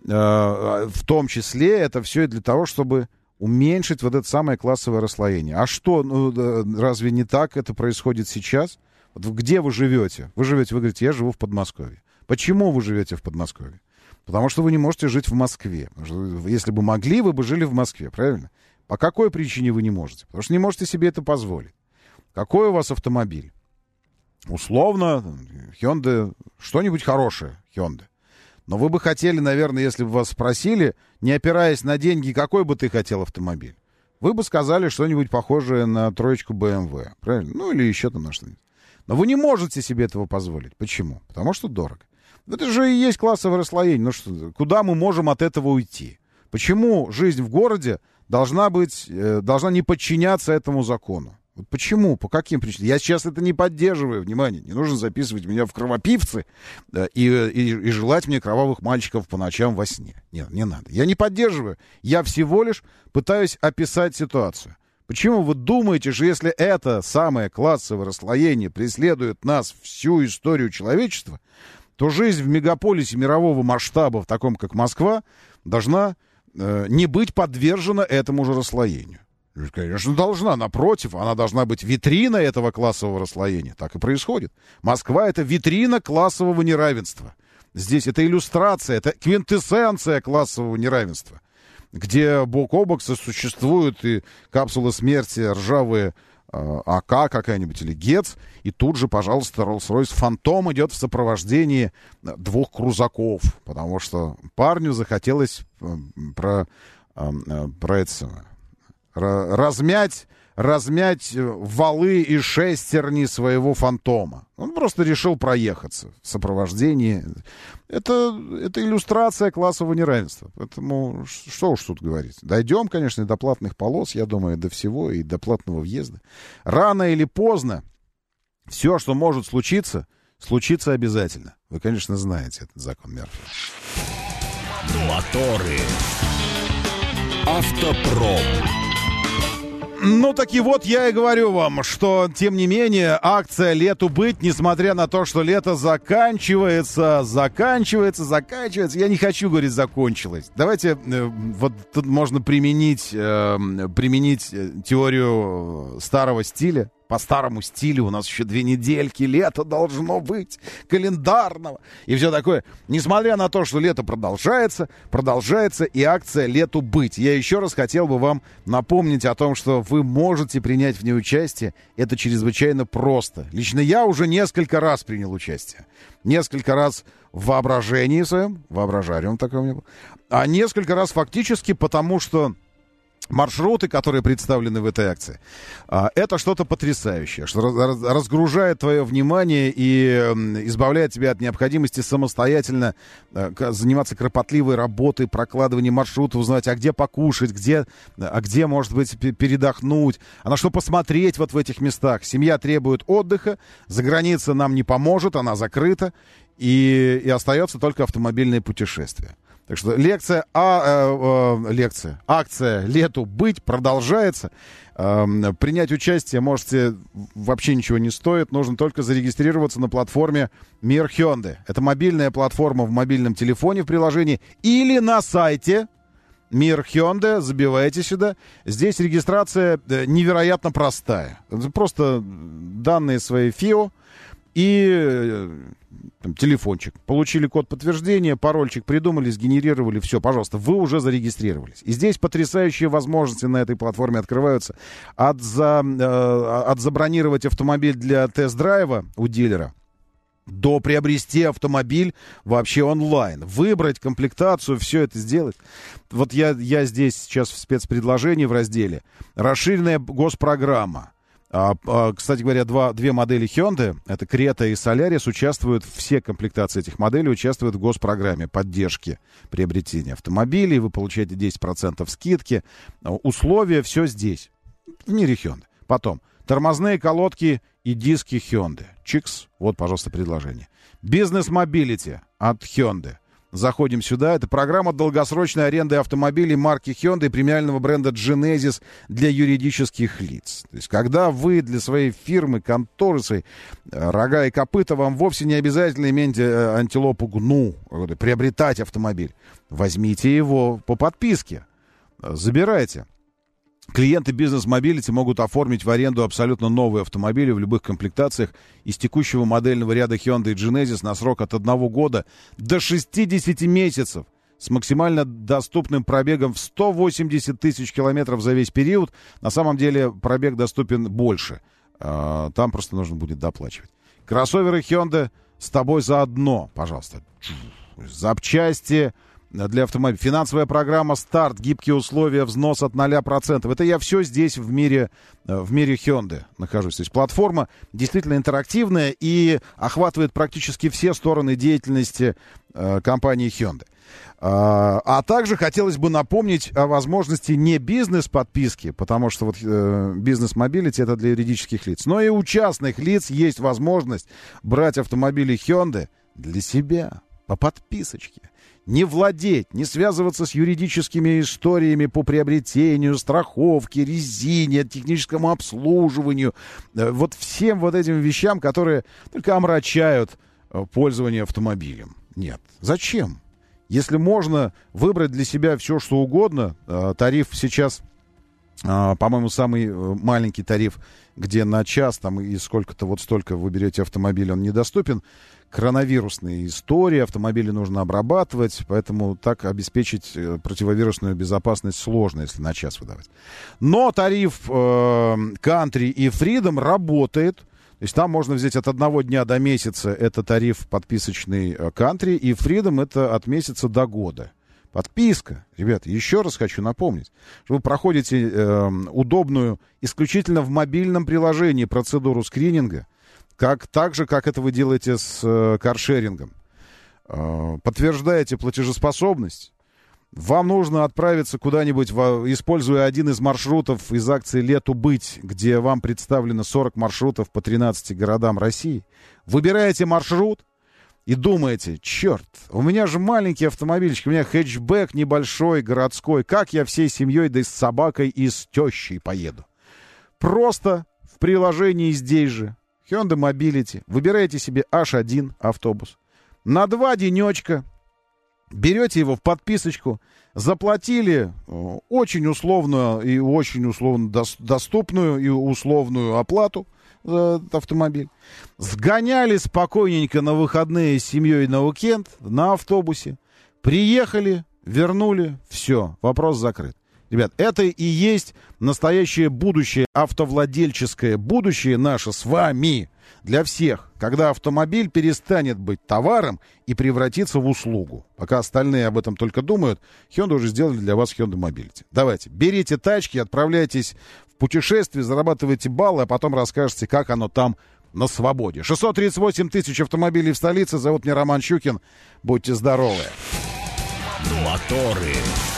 В том числе это все и для того, чтобы уменьшить вот это самое классовое расслоение. А что, разве не так это происходит сейчас? Вот где вы живете? Вы говорите, я живу в Подмосковье. Почему вы живете в Подмосковье? Потому что вы не можете жить в Москве. Если бы могли, вы бы жили в Москве, правильно? По какой причине вы не можете? Потому что не можете себе это позволить. Какой у вас автомобиль? Условно, Hyundai, что-нибудь хорошее, Hyundai. Но вы бы хотели, наверное, если бы вас спросили, не опираясь на деньги, какой бы ты хотел автомобиль, вы бы сказали что-нибудь похожее на 3 BMW, правильно? Или еще там на что-нибудь. Но вы не можете себе этого позволить. Почему? Потому что дорого. Это же и есть классовое расслоение. Куда мы можем от этого уйти? Почему жизнь в городе должна не подчиняться этому закону? Вот почему? По каким причинам? Я сейчас это не поддерживаю, внимание, не нужно записывать меня в кровопивцы и желать мне кровавых мальчиков по ночам во сне. Нет, не надо. Я не поддерживаю. Я всего лишь пытаюсь описать ситуацию. Почему вы думаете, что если это самое классовое расслоение преследует нас всю историю человечества, то жизнь в мегаполисе мирового масштаба, в таком как Москва, должна не быть подвержена этому же расслоению? Конечно, должна. Напротив, она должна быть витриной этого классового расслоения. Так и происходит. Москва — это витрина классового неравенства. Здесь это иллюстрация, это квинтэссенция классового неравенства, где бок о бок существуют и капсулы смерти, ржавые АК какая-нибудь или ГЕЦ, и тут же, пожалуйста, Роллс-Ройс Фантом идет в сопровождении 2 крузаков, потому что парню захотелось размять валы и шестерни своего Фантома. Он просто решил проехаться в сопровождении. Это иллюстрация классового неравенства. Поэтому что уж тут говорить. Дойдем, конечно, и до платных полос, я думаю, до всего, и до платного въезда. Рано или поздно все, что может случиться, случится обязательно. Вы, конечно, знаете этот закон Мерфи. Моторы. Автопром. Ну, так и вот я и говорю вам, что, тем не менее, акция «Лету быть», несмотря на то, что лето заканчивается. Я не хочу говорить «закончилось». Давайте, вот тут можно применить теорию старого стиля. По старому стилю у нас еще 2 недельки, лето должно быть, календарного и все такое. Несмотря на то, что лето продолжается и акция «Лету быть». Я еще раз хотел бы вам напомнить о том, что вы можете принять в ней участие. Это чрезвычайно просто. Лично я уже несколько раз принял участие. Несколько раз в воображении своем, воображариум такой у меня был, а несколько раз фактически, потому что маршруты, которые представлены в этой акции, это что-то потрясающее, что разгружает твое внимание и избавляет тебя от необходимости самостоятельно заниматься кропотливой работой, прокладыванием маршрута, узнать, а где покушать, где, может быть, передохнуть, а на что посмотреть вот в этих местах. Семья требует отдыха, за граница нам не поможет, она закрыта, и остается только автомобильное путешествие. Так что акция «Лету быть» продолжается. Принять участие можете, вообще ничего не стоит. Нужно только зарегистрироваться на платформе Мир Hyundai. Это мобильная платформа в мобильном телефоне в приложении или на сайте Мир Hyundai. Забивайте сюда. Здесь регистрация невероятно простая. Просто данные свои ФИО и телефончик. Получили код подтверждения, парольчик придумали, сгенерировали, все, пожалуйста, вы уже зарегистрировались. И здесь потрясающие возможности на этой платформе открываются. От забронировать автомобиль для тест-драйва у дилера до приобрести автомобиль вообще онлайн. Выбрать комплектацию, все это сделать. Вот я здесь сейчас в спецпредложении в разделе. Расширенная госпрограмма. Кстати говоря, две модели Hyundai, это Creta и Solaris, участвуют, все комплектации этих моделей участвуют в госпрограмме поддержки приобретения автомобилей. Вы получаете 10% скидки. Условия все здесь, в мире Hyundai. Потом, тормозные колодки и диски Hyundai. Чикс, вот, пожалуйста, предложение. Бизнес-мобилити от Hyundai. Заходим сюда. Это программа долгосрочной аренды автомобилей марки Hyundai и премиального бренда Genesis для юридических лиц. То есть, когда вы для своей фирмы, конторы своей, рога и копыта, вам вовсе не обязательно иметь антилопу гну, приобретать автомобиль. Возьмите его по подписке. Забирайте. Клиенты бизнес-мобилити могут оформить в аренду абсолютно новые автомобили в любых комплектациях из текущего модельного ряда Hyundai Genesis на срок от 1 года до 60 месяцев с максимально доступным пробегом в 180 тысяч километров за весь период. На самом деле пробег доступен больше. Там просто нужно будет доплачивать. Кроссоверы Hyundai с тобой заодно, пожалуйста. Запчасти для автомобиля. Финансовая программа «Старт», гибкие условия, взнос от 0%. Это я все здесь в мире Hyundai нахожусь. То есть платформа действительно интерактивная и охватывает практически все стороны деятельности компании Hyundai. А также хотелось бы напомнить о возможности не бизнес-подписки, потому что вот бизнес-мобилити это для юридических лиц, но и у частных лиц есть возможность брать автомобили Hyundai для себя по подписочке. Не владеть, не связываться с юридическими историями по приобретению, страховке, резине, техническому обслуживанию. Вот всем вот этим вещам, которые только омрачают пользование автомобилем. Нет. Зачем? Если можно выбрать для себя все, что угодно, тариф сейчас по-моему, самый маленький тариф, где на час там и сколько-то, вот столько вы берете автомобиль, он недоступен. Коронавирусная история, автомобили нужно обрабатывать, поэтому так обеспечить противовирусную безопасность сложно, если на час выдавать. Но тариф Country и Freedom работает. То есть там можно взять от 1 дня до месяца, это тариф подписочный Country, и Freedom это от месяца до года. Подписка, ребята, еще раз хочу напомнить, что вы проходите удобную, исключительно в мобильном приложении процедуру скрининга, так же, как это вы делаете с каршерингом. Подтверждаете платежеспособность. Вам нужно отправиться куда-нибудь, используя один из маршрутов из акции «Лету быть», где вам представлено 40 маршрутов по 13 городам России. Выбираете маршрут и думаете: черт, у меня же маленький автомобильчик, у меня хэтчбэк небольшой, городской. Как я всей семьей, да и с собакой, и с тещей поеду? Просто в приложении здесь же Hyundai Mobility. Выбираете себе H1 автобус. На 2 денечка берете его в подписочку, заплатили очень условную и очень условно доступную и условную оплату за этот автомобиль. Сгоняли спокойненько на выходные с семьей на уикенд на автобусе. Приехали, вернули, все, вопрос закрыт. Ребят, это и есть настоящее будущее, автовладельческое будущее наше с вами, для всех, когда автомобиль перестанет быть товаром и превратится в услугу. Пока остальные об этом только думают, Hyundai уже сделали для вас Hyundai Mobility. Давайте, берите тачки, отправляйтесь в путешествие, зарабатывайте баллы, а потом расскажете, как оно там на свободе. 638 тысяч автомобилей в столице. Зовут меня Роман Щукин. Будьте здоровы. Моторы.